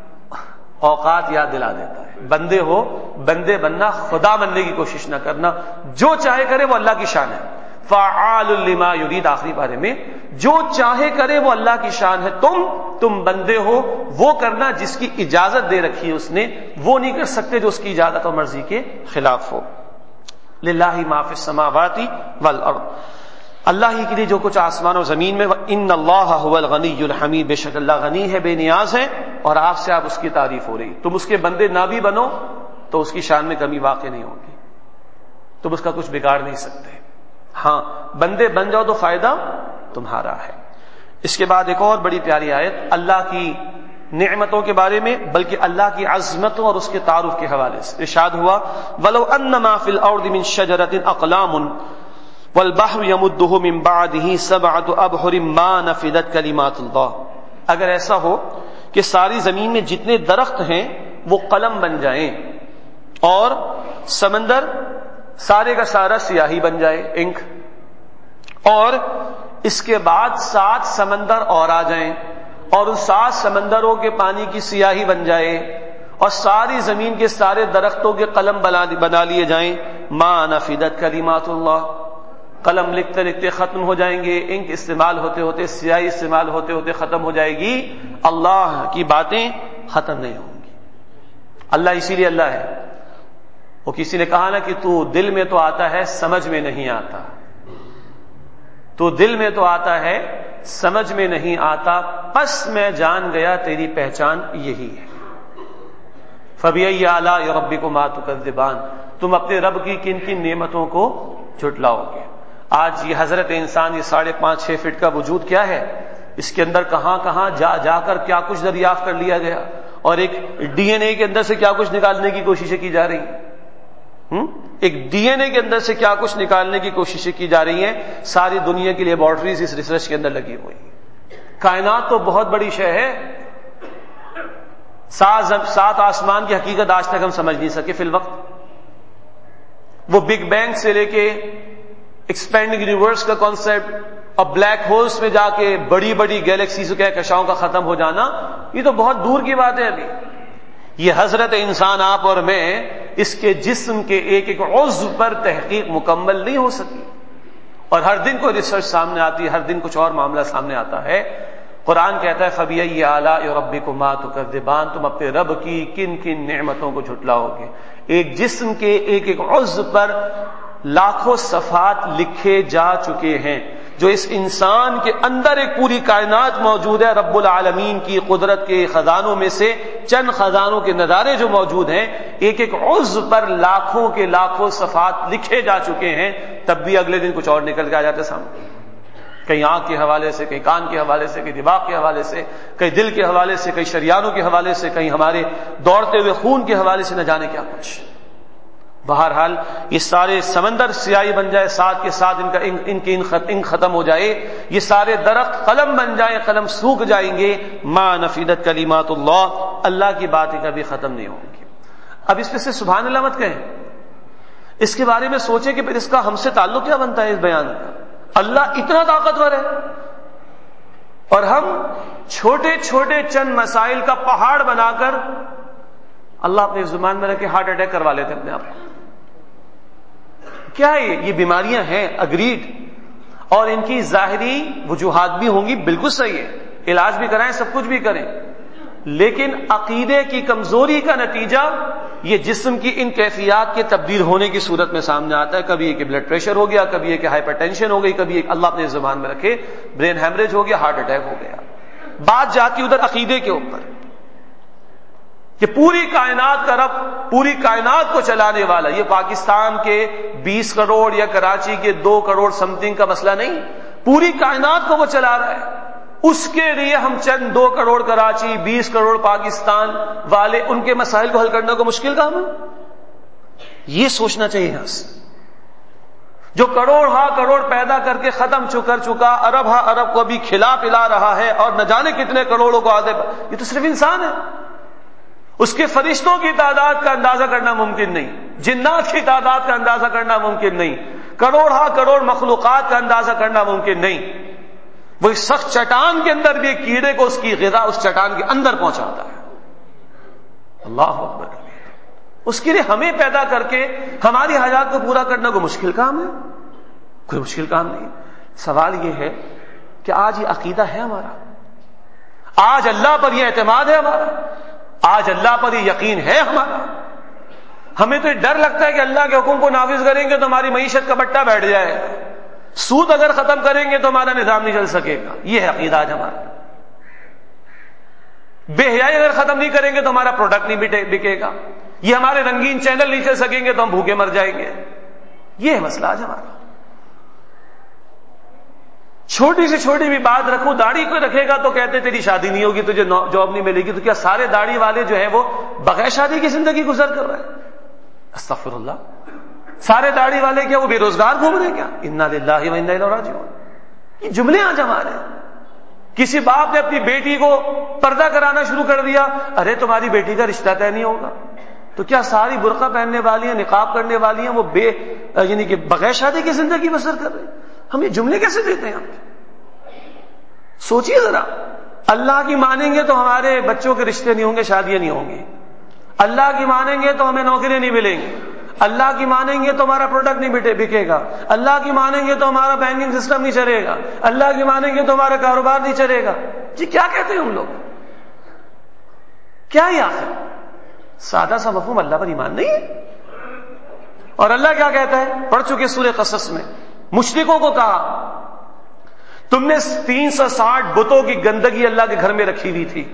اوقات یاد دلا دیتا ہے. بندے ہو, بندے بننا, خدا بننے کی کوشش نہ کرنا. جو چاہے کرے وہ اللہ کی شان ہے. فعال لما یرید, آخری بارے میں, جو چاہے کرے وہ اللہ کی شان ہے. تم بندے ہو, وہ کرنا جس کی اجازت دے رکھی ہے اس نے, وہ نہیں کر سکتے جو اس کی اجازت اور مرضی کے خلاف ہو. للہ ما فی السماوات والارض, اللہ ہی کے لیے جو کچھ آسمان اور زمین میں. ان اللہ هو الغنی الحمید, بے شک اللہ غنی ہے, بے نیاز ہے, اور آپ سے آپ اس کی تعریف ہو رہی. تم اس کے بندے نہ بھی بنو تو اس کی شان میں کمی واقع نہیں ہوگی, تم اس کا کچھ بگاڑ نہیں سکتے. ہاں, بندے بن جاؤ تو فائدہ تمہارا ہے. اس کے بعد ایک اور بڑی پیاری آیت اللہ کی نعمتوں کے بارے میں, بلکہ اللہ کی عظمتوں اور اس کے تعارف کے حوالے سے ارشاد ہوا, وَلَوْ أَنَّ مَا فِي الْأَرْضِ مِنْ شَجَرَةٍ أَقْلَامٌ وَالْبَحْرُ يَمُدُّهُ مِنْ بَعْدِهِ 7 أَبْحُرٍ مَا نَفِدَتْ كَلِمَاتُ اللَّهِ. اگر ایسا ہو کہ ساری زمین میں جتنے درخت ہیں وہ قلم بن جائیں, اور سمندر سارے کا سارا سیاہی بن جائے, انک, اور اس کے بعد 7 سمندر اور آ جائیں, اور ان 7 سمندروں کے پانی کی سیاہی بن جائے, اور ساری زمین کے سارے درختوں کے قلم بنا لیے جائیں, ما نفدت کلمات اللہ, قلم لکھتے لکھتے ختم ہو جائیں گے, انک استعمال ہوتے ہوتے, سیاہی استعمال ہوتے ہوتے ختم ہو جائے گی, اللہ کی باتیں ختم نہیں ہوں گی. اللہ اسی لیے اللہ ہے. وہ کسی نے کہا نا کہ تو دل میں تو آتا ہے, سمجھ میں نہیں آتا. تو دل میں تو آتا ہے, سمجھ میں نہیں آتا, پس میں جان گیا تیری پہچان یہی ہے. فَبِأَيِّ آلَاءِ رَبِّكُمَا تُكَذِّبَانِ, تم اپنے رب کی کن کن نعمتوں کو جھٹلاؤ گے. آج یہ حضرت انسان, یہ 5.5-6 فٹ کا وجود کیا ہے, اس کے اندر کہاں کہاں جا کر کیا کچھ دریافت کر لیا گیا, اور ایک ڈی این اے کے اندر سے کیا کچھ نکالنے کی کوششیں کی جا رہی ہیں. ایک ڈی این اے کے اندر سے کیا کچھ نکالنے کی کوششیں کی جا رہی ہیں. ساری دنیا کی لیبارٹریز اس ریسرچ کے اندر لگی ہوئی. کائنات تو بہت بڑی شے ہے, 7 آسمان کی حقیقت آج تک ہم سمجھ نہیں سکے فی الوقت. وہ بگ بینگ سے لے کے ایکسپینڈنگ یونیورس کا کانسیپٹ, اور بلیک ہولز میں جا کے بڑی بڑی گیلیکسیز کے کہکشاؤں کا ختم ہو جانا, یہ تو بہت دور کی بات ہے. ابھی یہ حضرت انسان آپ اور میں اس کے جسم کے ایک ایک عضو پر تحقیق مکمل نہیں ہو سکی، اور ہر دن کوئی ریسرچ سامنے آتی ہے، ہر دن کچھ اور معاملہ سامنے آتا ہے۔ قرآن کہتا ہے فَبِأَيِّ آلَاءِ رَبِّكُمَا تُكَذِّبَانِ، تم اپنے رب کی کن کن نعمتوں کو جھٹلاؤ گے۔ ایک جسم کے ایک ایک عضو پر لاکھوں صفحات لکھے جا چکے ہیں، جو اس انسان کے اندر ایک پوری کائنات موجود ہے۔ رب العالمین کی قدرت کے خزانوں میں سے چند خزانوں کے نظارے جو موجود ہیں، ایک ایک عضو پر لاکھوں کے لاکھوں صفحات لکھے جا چکے ہیں، تب بھی اگلے دن کچھ اور نکل کے آ جاتے سامنے، کہیں آنکھ کے حوالے سے، کہیں کان کے حوالے سے، کہیں دماغ کے حوالے سے، کہیں دل کے حوالے سے، کہیں شریانوں کے حوالے سے، کہیں ہمارے دوڑتے ہوئے خون کے حوالے سے، نہ جانے کیا کچھ۔ بہرحال یہ سارے سمندر سیاہی بن جائے، ساتھ کے ساتھ ان کی انک ختم ہو جائے، یہ سارے درخت قلم بن جائیں، قلم سوکھ جائیں گے، ما نفدت کلمات اللہ، اللہ کی باتیں کبھی ختم نہیں ہوں گی۔ اب اس پہ سے سبحان اللہ مت کہیں، اس کے بارے میں سوچیں کہ پھر اس کا ہم سے تعلق کیا بنتا ہے اس بیان کا۔ اللہ اتنا طاقتور ہے اور ہم چھوٹے چھوٹے چند مسائل کا پہاڑ بنا کر اللہ اپنے زبان میں رکھ کے ہارٹ اٹیک کروا لیتے اپنے آپ کو۔ کیا ہے یہ بیماریاں ہیں، اگریڈ، اور ان کی ظاہری وجوہات بھی ہوں گی، بالکل صحیح ہے، علاج بھی کرائیں، سب کچھ بھی کریں، لیکن عقیدے کی کمزوری کا نتیجہ یہ جسم کی ان کیفیات کے تبدیل ہونے کی صورت میں سامنے آتا ہے۔ کبھی یہ کہ بلڈ پریشر ہو گیا، کبھی یہ کہ ہائپر ٹینشن ہو گئی، کبھی یہ اللہ اپنے زبان میں رکھے برین ہیمریج ہو گیا، ہارٹ اٹیک ہو گیا۔ بات جاتی ادھر عقیدے کے اوپر کہ پوری کائنات کا رب، پوری کائنات کو چلانے والا، یہ پاکستان کے 20 کروڑ یا کراچی کے 2 کروڑ سم تھنگ کا مسئلہ نہیں، پوری کائنات کو وہ چلا رہا ہے۔ اس کے لیے ہم چند 2 کروڑ کراچی، 20 کروڑ پاکستان والے، ان کے مسائل کو حل کرنا کو مشکل کام ہے؟ یہ سوچنا چاہیے یہاں سے۔ جو کروڑ ہا کروڑ پیدا کر کے ختم کر چکا، ارب ہا ارب کو ابھی کھلا پلا رہا ہے، اور نہ جانے کتنے کروڑوں کو آدھے، یہ تو صرف انسان ہے۔ اس کے فرشتوں کی تعداد کا اندازہ کرنا ممکن نہیں، جنات کی تعداد کا اندازہ کرنا ممکن نہیں، کروڑ ہا کروڑ مخلوقات کا اندازہ کرنا ممکن نہیں۔ وہ اس سخت چٹان کے اندر بھی ایک کیڑے کو اس کی غذا اس چٹان کے اندر پہنچاتا ہے۔ اللہ اکبر۔ اس کے لیے ہمیں پیدا کر کے ہماری حاجات کو پورا کرنا کوئی مشکل کام ہے؟ کوئی مشکل کام نہیں۔ سوال یہ ہے کہ آج یہ عقیدہ ہے ہمارا؟ آج اللہ پر یہ اعتماد ہے ہمارا؟ آج اللہ پر یہ یقین ہے ہمارا؟ ہمیں تو یہ ڈر لگتا ہے کہ اللہ کے حکم کو نافذ کریں گے تو ہماری معیشت کا بٹا بیٹھ جائے گا، سود اگر ختم کریں گے تو ہمارا نظام نہیں چل سکے گا، یہ ہے عقیدہ آج ہمارا۔ بے حیائی اگر ختم نہیں کریں گے تو ہمارا پروڈکٹ نہیں بکے گا، یہ ہمارے رنگین چینل نہیں چل سکیں گے تو ہم بھوکے مر جائیں گے، یہ ہے مسئلہ آج ہمارا۔ چھوٹی سے چھوٹی بھی بات رکھوں، داڑھی کوئی رکھے گا تو کہتے تیری شادی نہیں ہوگی، تجھے جاب نہیں ملے گی، تو کیا سارے داڑھی والے جو ہیں وہ بغیر شادی کی زندگی گزر کر رہے ہیں؟ استغفر اللہ۔ سارے داڑھی والے کیا وہ بے روزگار گھوم رہے ہیں کیا؟ انا للہ و انا الیہ راجعون۔ یہ جملے آج ہمارے ہیں۔ کسی باپ نے اپنی بیٹی کو پردہ کرانا شروع کر دیا، ارے تمہاری بیٹی کا رشتہ طے نہیں ہوگا، تو کیا ساری برقع پہننے والی ہیں، نقاب کرنے والی ہیں، وہ یعنی کہ بغیر شادی کی زندگی بسر کر رہے ہیں؟ ہم یہ جملے کیسے دیتے ہیں؟ سوچیے ذرا، اللہ کی مانیں گے تو ہمارے بچوں کے رشتے نہیں ہوں گے، شادیاں نہیں ہوں گی، اللہ کی مانیں گے تو ہمیں نوکریاں نہیں ملیں گی، اللہ کی مانیں گے تو ہمارا پروڈکٹ نہیں بکے گا، اللہ کی مانیں گے تو ہمارا بینکنگ سسٹم نہیں چلے گا، اللہ کی مانیں گے تو ہمارا کاروبار نہیں چلے گا۔ جی کیا کہتے ہیں ہم لوگ؟ کیا ہی آخر سادہ سا مفہوم اللہ پر ایمان نہیں ہے؟ اور اللہ کیا کہتا ہے؟ پڑھ چکے سورہ قصص میں، مشرکوں کو کہا تم نے 360 بتوں کی گندگی اللہ کے گھر میں رکھی ہوئی تھی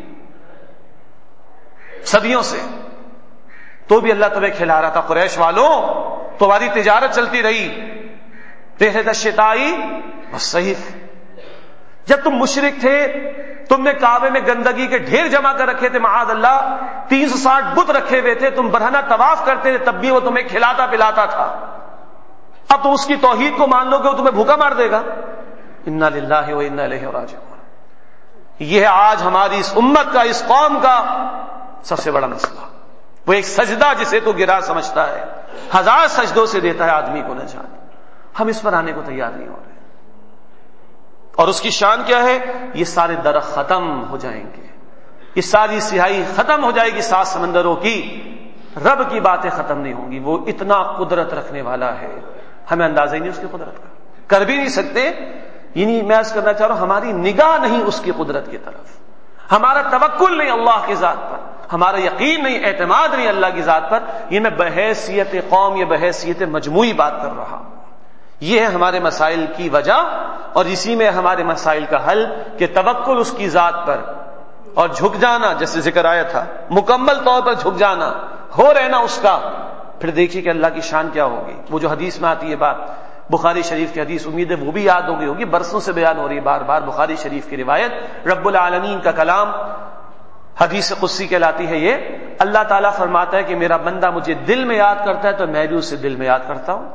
صدیوں سے، تو بھی اللہ تمہیں کھلا رہا تھا۔ قریش والوں، تمہاری تجارت چلتی رہی، رحلۃ الشتاء والصیف۔ جب تم مشرک تھے، تم نے کعبے میں گندگی کے ڈھیر جمع کر رکھے تھے، معاذ اللہ 360 بت رکھے ہوئے تھے، تم برہنہ طواف کرتے تھے، تب بھی وہ تمہیں کھلاتا پلاتا تھا۔ اب تم اس کی توحید کو مان لو گے وہ تمہیں بھوکا مار دے گا؟ انا للہ و انا الیہ راجعون۔ یہ ہے آج ہماری اس امت کا، اس قوم کا سب سے بڑا مسئلہ۔ وہ ایک سجدہ جسے تو گرا سمجھتا ہے، 1000 سجدوں سے دیتا ہے آدمی کو نجات۔ ہم اس پر آنے کو تیار نہیں ہو رہے، اور اس کی شان کیا ہے؟ یہ سارے درخت ختم ہو جائیں گے، یہ ساری سیاہی ختم ہو جائے گی 7 سمندروں کی، رب کی باتیں ختم نہیں ہوں گی. وہ اتنا قدرت رکھنے والا ہے، ہمیں اندازہ ہی نہیں اس کی قدرت کا، کر بھی نہیں سکتے. یعنی میں عرض کرنا چاہ رہا ہوں ہماری نگاہ نہیں اس کی قدرت کی طرف، ہمارا توکل نہیں اللہ کی ذات پر، ہمارا یقین نہیں، اعتماد نہیں اللہ کی ذات پر. یہ میں بحیثیت قوم یا بحیثیت مجموعی بات کر رہا ہوں. یہ ہے ہمارے مسائل کی وجہ، اور اسی میں ہمارے مسائل کا حل کہ توکل اس کی ذات پر اور جھک جانا، جیسے ذکر آیا تھا مکمل طور پر جھک جانا، ہو رہنا اس کا. پھر دیکھیے کہ اللہ کی شان کیا ہوگی. وہ جو حدیث میں آتی ہے بات، بخاری شریف کی حدیث، امید ہے وہ بھی یاد ہوگی، برسوں سے بیان ہو رہی ہے بار بار. بخاری شریف کی روایت، رب العالمین کا کلام، حدیث قدسی کہلاتی ہے یہ. اللہ تعالیٰ فرماتا ہے کہ میرا بندہ مجھے دل میں یاد کرتا ہے تو میں بھی اسے دل میں یاد کرتا ہوں.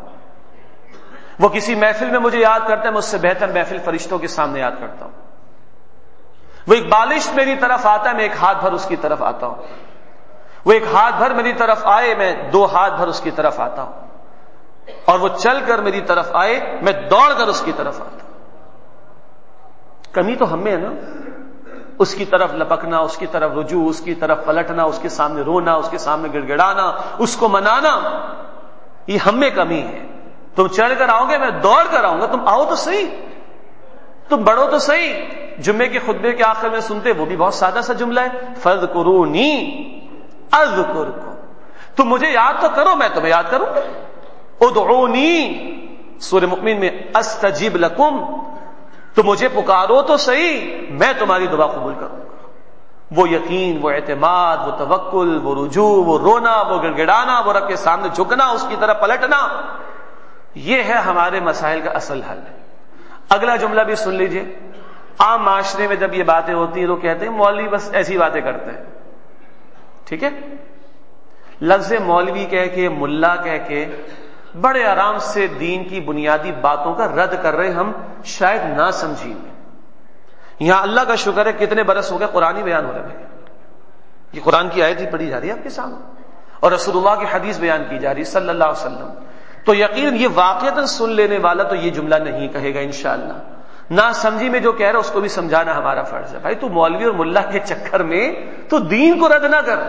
وہ کسی محفل میں مجھے یاد کرتا ہے، میں اس سے بہتر محفل فرشتوں کے سامنے یاد کرتا ہوں. وہ ایک بالشت میری طرف آتا ہے، میں ایک ہاتھ بھر اس کی طرف آتا ہوں. وہ ایک ہاتھ بھر میری طرف آئے، میں 2 ہاتھ بھر اس کی طرف آتا ہوں. اور وہ چل کر میری طرف آئے، میں دوڑ کر اس کی طرف آتا ہوں. کمی تو ہم میں ہے نا، اس کی طرف لپکنا، اس کی طرف رجوع، اس کی طرف پلٹنا، اس کے سامنے رونا، اس کے سامنے گڑ گڑانا، اس کو منانا، یہ ہم میں کمی ہے. تم چڑھ کر آؤ گے، میں دوڑ کر آؤں گا. تم آؤ تو صحیح، تم بڑھو تو صحیح. جمعے کے خطبے کے آخر میں سنتے، وہ بھی بہت سادہ سا جملہ ہے، فَاذْكُرُونِي اذکرکم. تم مجھے یاد تو کرو، میں تمہیں یاد کروں گا. ادعونی، سورہ مؤمن میں، استجب لکم. تم مجھے پکارو تو صحیح، میں تمہاری دعا قبول کروں گا. وہ یقین، وہ اعتماد، وہ توکل، وہ رجوع، وہ رونا، وہ گڑ گڑانا، وہ رب کے سامنے جھکنا، اس کی طرف پلٹنا، یہ ہے ہمارے مسائل کا اصل حل. اگلا جملہ بھی سن لیجئے. عام معاشرے میں جب یہ باتیں ہوتی ہیں تو کہتے ہیں مولوی بس ایسی باتیں کرتے ہیں. ٹھیک ہے، لفظ مولوی کہہ کے، ملا کہہ کے بڑے آرام سے دین کی بنیادی باتوں کا رد کر رہے، ہم شاید نہ سمجھیں. یہاں اللہ کا شکر ہے کتنے برس ہو گئے قرآن ہی بیان ہو رہے ہیں. یہ قرآن کی آیت ہی پڑھی جا رہی ہے آپ کے سامنے، اور رسول اللہ کی حدیث بیان کی جا رہی ہے صلی اللہ علیہ وسلم. تو یقیناً یہ واقعتاً سن لینے والا تو یہ جملہ نہیں کہے گا انشاءاللہ. نہ سمجھی میں جو کہہ رہا اس کو بھی سمجھانا ہمارا فرض ہے. بھائی تو مولوی اور ملا کے چکر میں تو دین کو رد نہ کر.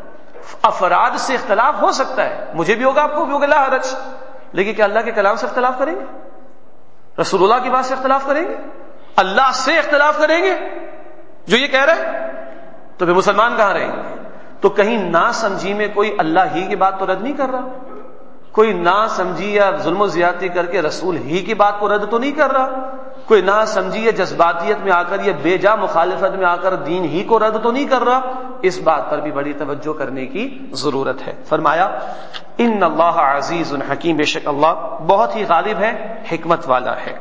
افراد سے اختلاف ہو سکتا ہے، مجھے بھی ہوگا، آپ کو بھی ہوگا، لا حرج. لیکن کیا اللہ کے کلام سے اختلاف کریں گے؟ رسول اللہ کی بات سے اختلاف کریں گے؟ اللہ سے اختلاف کریں گے جو یہ کہہ رہے ہیں؟ تو پھر مسلمان کہاں رہیں گے؟ تو کہیں نہ سمجھی میں کوئی اللہ ہی کی بات تو رد نہیں کر رہا، کوئی نہ سمجھی یا ظلم و زیادتی کر کے رسول ہی کی بات کو رد تو نہیں کر رہا، کوئی نہ سمجھی یا جذباتیت میں آ کر یا بے جا مخالفت میں آ کر دین ہی کو رد تو نہیں کر رہا. اس بات پر بھی بڑی توجہ کرنے کی ضرورت ہے. فرمایا ان اللہ عزیز حکیم، بے شک اللہ بہت ہی غالب ہے، حکمت والا ہے.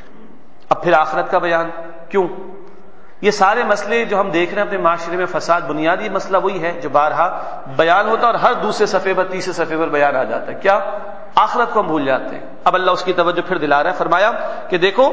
اب پھر آخرت کا بیان کیوں؟ یہ سارے مسئلے جو ہم دیکھ رہے ہیں اپنے معاشرے میں، فساد، بنیادی مسئلہ وہی ہے جو بارہا بیان ہوتا ہے اور ہر دوسرے صفحے پر، تیسرے صفحے پر بیان آ جاتا ہے. کیا؟ آخرت کو ہم بھول جاتے ہیں. اب اللہ اس کی توجہ پھر دلا رہا ہے. فرمایا کہ دیکھو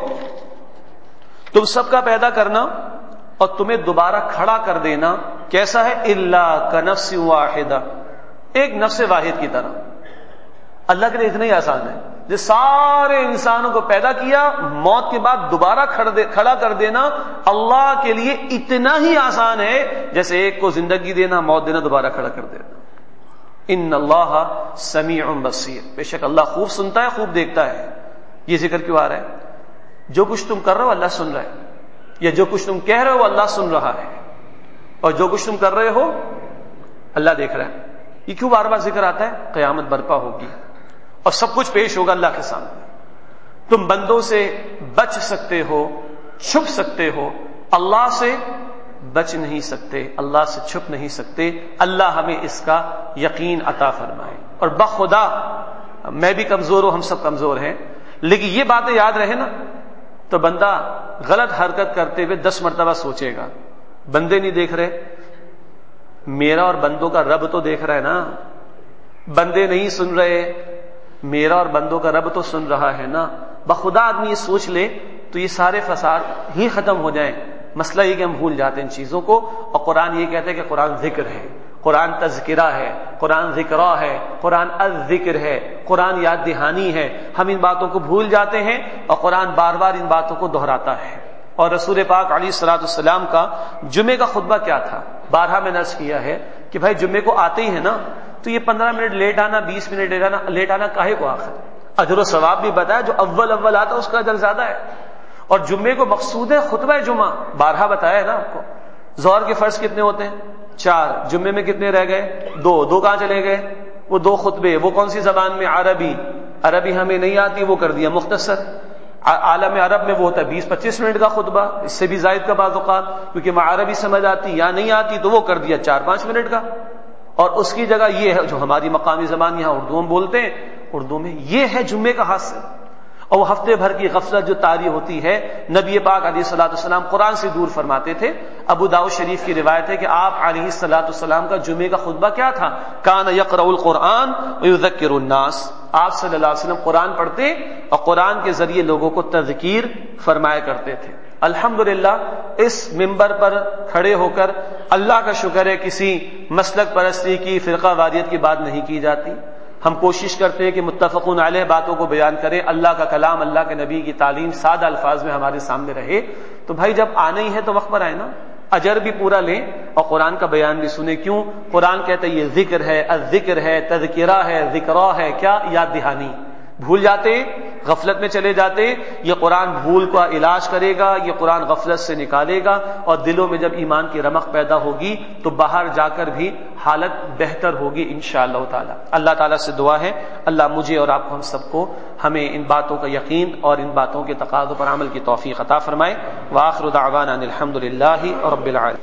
تم سب کا پیدا کرنا اور تمہیں دوبارہ کھڑا کر دینا کیسا ہے؟ الا کنفس واحدہ، ایک نفس واحد کی طرح. اللہ کے لیے اتنا ہی آسان ہے. جو سارے انسانوں کو پیدا کیا، موت کے بعد دوبارہ کھڑا کر دینا اللہ کے لیے اتنا ہی آسان ہے جیسے ایک کو زندگی دینا، موت دینا، دوبارہ کھڑا کر دینا. ان اللہ سمیع بصیر، بے شک اللہ خوب سنتا ہے، خوب دیکھتا ہے. یہ ذکر کیوں آ رہا ہے؟ جو کچھ تم کر رہے ہو اللہ سن رہا ہے، یا جو کچھ تم کہہ رہے ہو اللہ سن رہا ہے، اور جو کچھ تم کر رہے ہو اللہ دیکھ رہا ہے. یہ کیوں بار بار ذکر آتا ہے؟ قیامت برپا ہوگی اور سب کچھ پیش ہوگا اللہ کے سامنے. تم بندوں سے بچ سکتے ہو، چھپ سکتے ہو، اللہ سے بچ نہیں سکتے، اللہ سے چھپ نہیں سکتے. اللہ ہمیں اس کا یقین عطا فرمائے. اور بخدا میں بھی کمزور ہوں، ہم سب کمزور ہیں، لیکن یہ باتیں یاد رہے نا تو بندہ غلط حرکت کرتے ہوئے 10 مرتبہ سوچے گا. بندے نہیں دیکھ رہے، میرا اور بندوں کا رب تو دیکھ رہا ہے نا. بندے نہیں سن رہے، میرا اور بندوں کا رب تو سن رہا ہے نا. بخدا آدمی یہ سوچ لے تو یہ سارے فساد ہی ختم ہو جائیں. مسئلہ یہ کہ ہم بھول جاتے ہیں ان چیزوں کو. اور قرآن یہ کہتا ہے کہ قرآن ذکر ہے، قرآن تذکرہ ہے، قرآن ذکرہ ہے، قرآن الذکر ہے، قرآن یاد دہانی ہے. ہم ان باتوں کو بھول جاتے ہیں اور قرآن بار بار ان باتوں کو دہراتا ہے. اور رسول پاک علیہ الصلوۃ والسلام کا جمعے کا خطبہ کیا تھا؟ بارہا میں نرس کیا ہے کہ بھائی جمعے کو آتے ہی ہے نا، تو یہ 15 منٹ لیٹ آنا، 20 منٹ لیٹ آنا کاہے کو آخر؟ اجر و ثواب بھی بتایا، جو اول آتا اس کا اجر زیادہ ہے. اور جمعے کو مقصود ہے خطبہ جمعہ، بارہا بتایا ہے نا آپ کو. ظہر کے فرض کتنے ہوتے ہیں؟ 4. جمعے میں کتنے رہ گئے؟ 2 کہاں چلے گئے؟ وہ 2 خطبے. وہ کون سی زبان میں؟ عربی ہمیں نہیں آتی، وہ کر دیا مختصر. عالم عرب میں وہ ہوتا ہے 20-25 منٹ کا خطبہ، اس سے بھی زائد کا بعض اوقات، کیونکہ میں عربی سمجھ آتی یا نہیں آتی تو وہ کر دیا 4-5 منٹ کا. اور اس کی جگہ یہ ہے جو ہماری مقامی زبان یہاں اردو میں بولتے ہیں، اردو میں یہ ہے جمعے کا حاصل. اور وہ ہفتے بھر کی غفلت جو طاری ہوتی ہے، نبی پاک علیہ الصلوۃ والسلام قرآن سے دور فرماتے تھے. ابو داؤد شریف کی روایت ہے کہ آپ علیہ الصلوۃ والسلام کا جمعے کا خطبہ کیا تھا؟ کان یقرأ القرآن ویذکر الناس. آپ صلی اللہ علیہ وسلم قرآن پڑھتے اور قرآن کے ذریعے لوگوں کو تذکیر فرمایا کرتے تھے. الحمدللہ اس منبر پر کھڑے ہو کر اللہ کا شکر ہے کسی مسلک پرستی کی، فرقہ واریت کی بات نہیں کی جاتی. ہم کوشش کرتے ہیں کہ متفقون علیہ باتوں کو بیان کریں، اللہ کا کلام، اللہ کے نبی کی تعلیم سادہ الفاظ میں ہمارے سامنے رہے. تو بھائی جب آنا ہی ہے تو وقت پر آئے نا، اجر بھی پورا لیں اور قرآن کا بیان بھی سنیں. کیوں؟ قرآن کہتا ہے یہ ذکر ہے، الذکر ہے، تذکرہ ہے، ذکرہ ہے. کیا؟ یاد دہانی. بھول جاتے، غفلت میں چلے جاتے، یہ قرآن بھول کا علاج کرے گا، یہ قرآن غفلت سے نکالے گا. اور دلوں میں جب ایمان کی رمق پیدا ہوگی تو باہر جا کر بھی حالت بہتر ہوگی انشاءاللہ تعالی. اللہ تعالیٰ سے دعا ہے اللہ مجھے اور آپ کو، ہم سب کو، ہمیں ان باتوں کا یقین اور ان باتوں کے تقاضوں پر عمل کی توفیق عطا فرمائے. وآخر دعوانا الحمدللہ رب العالمین.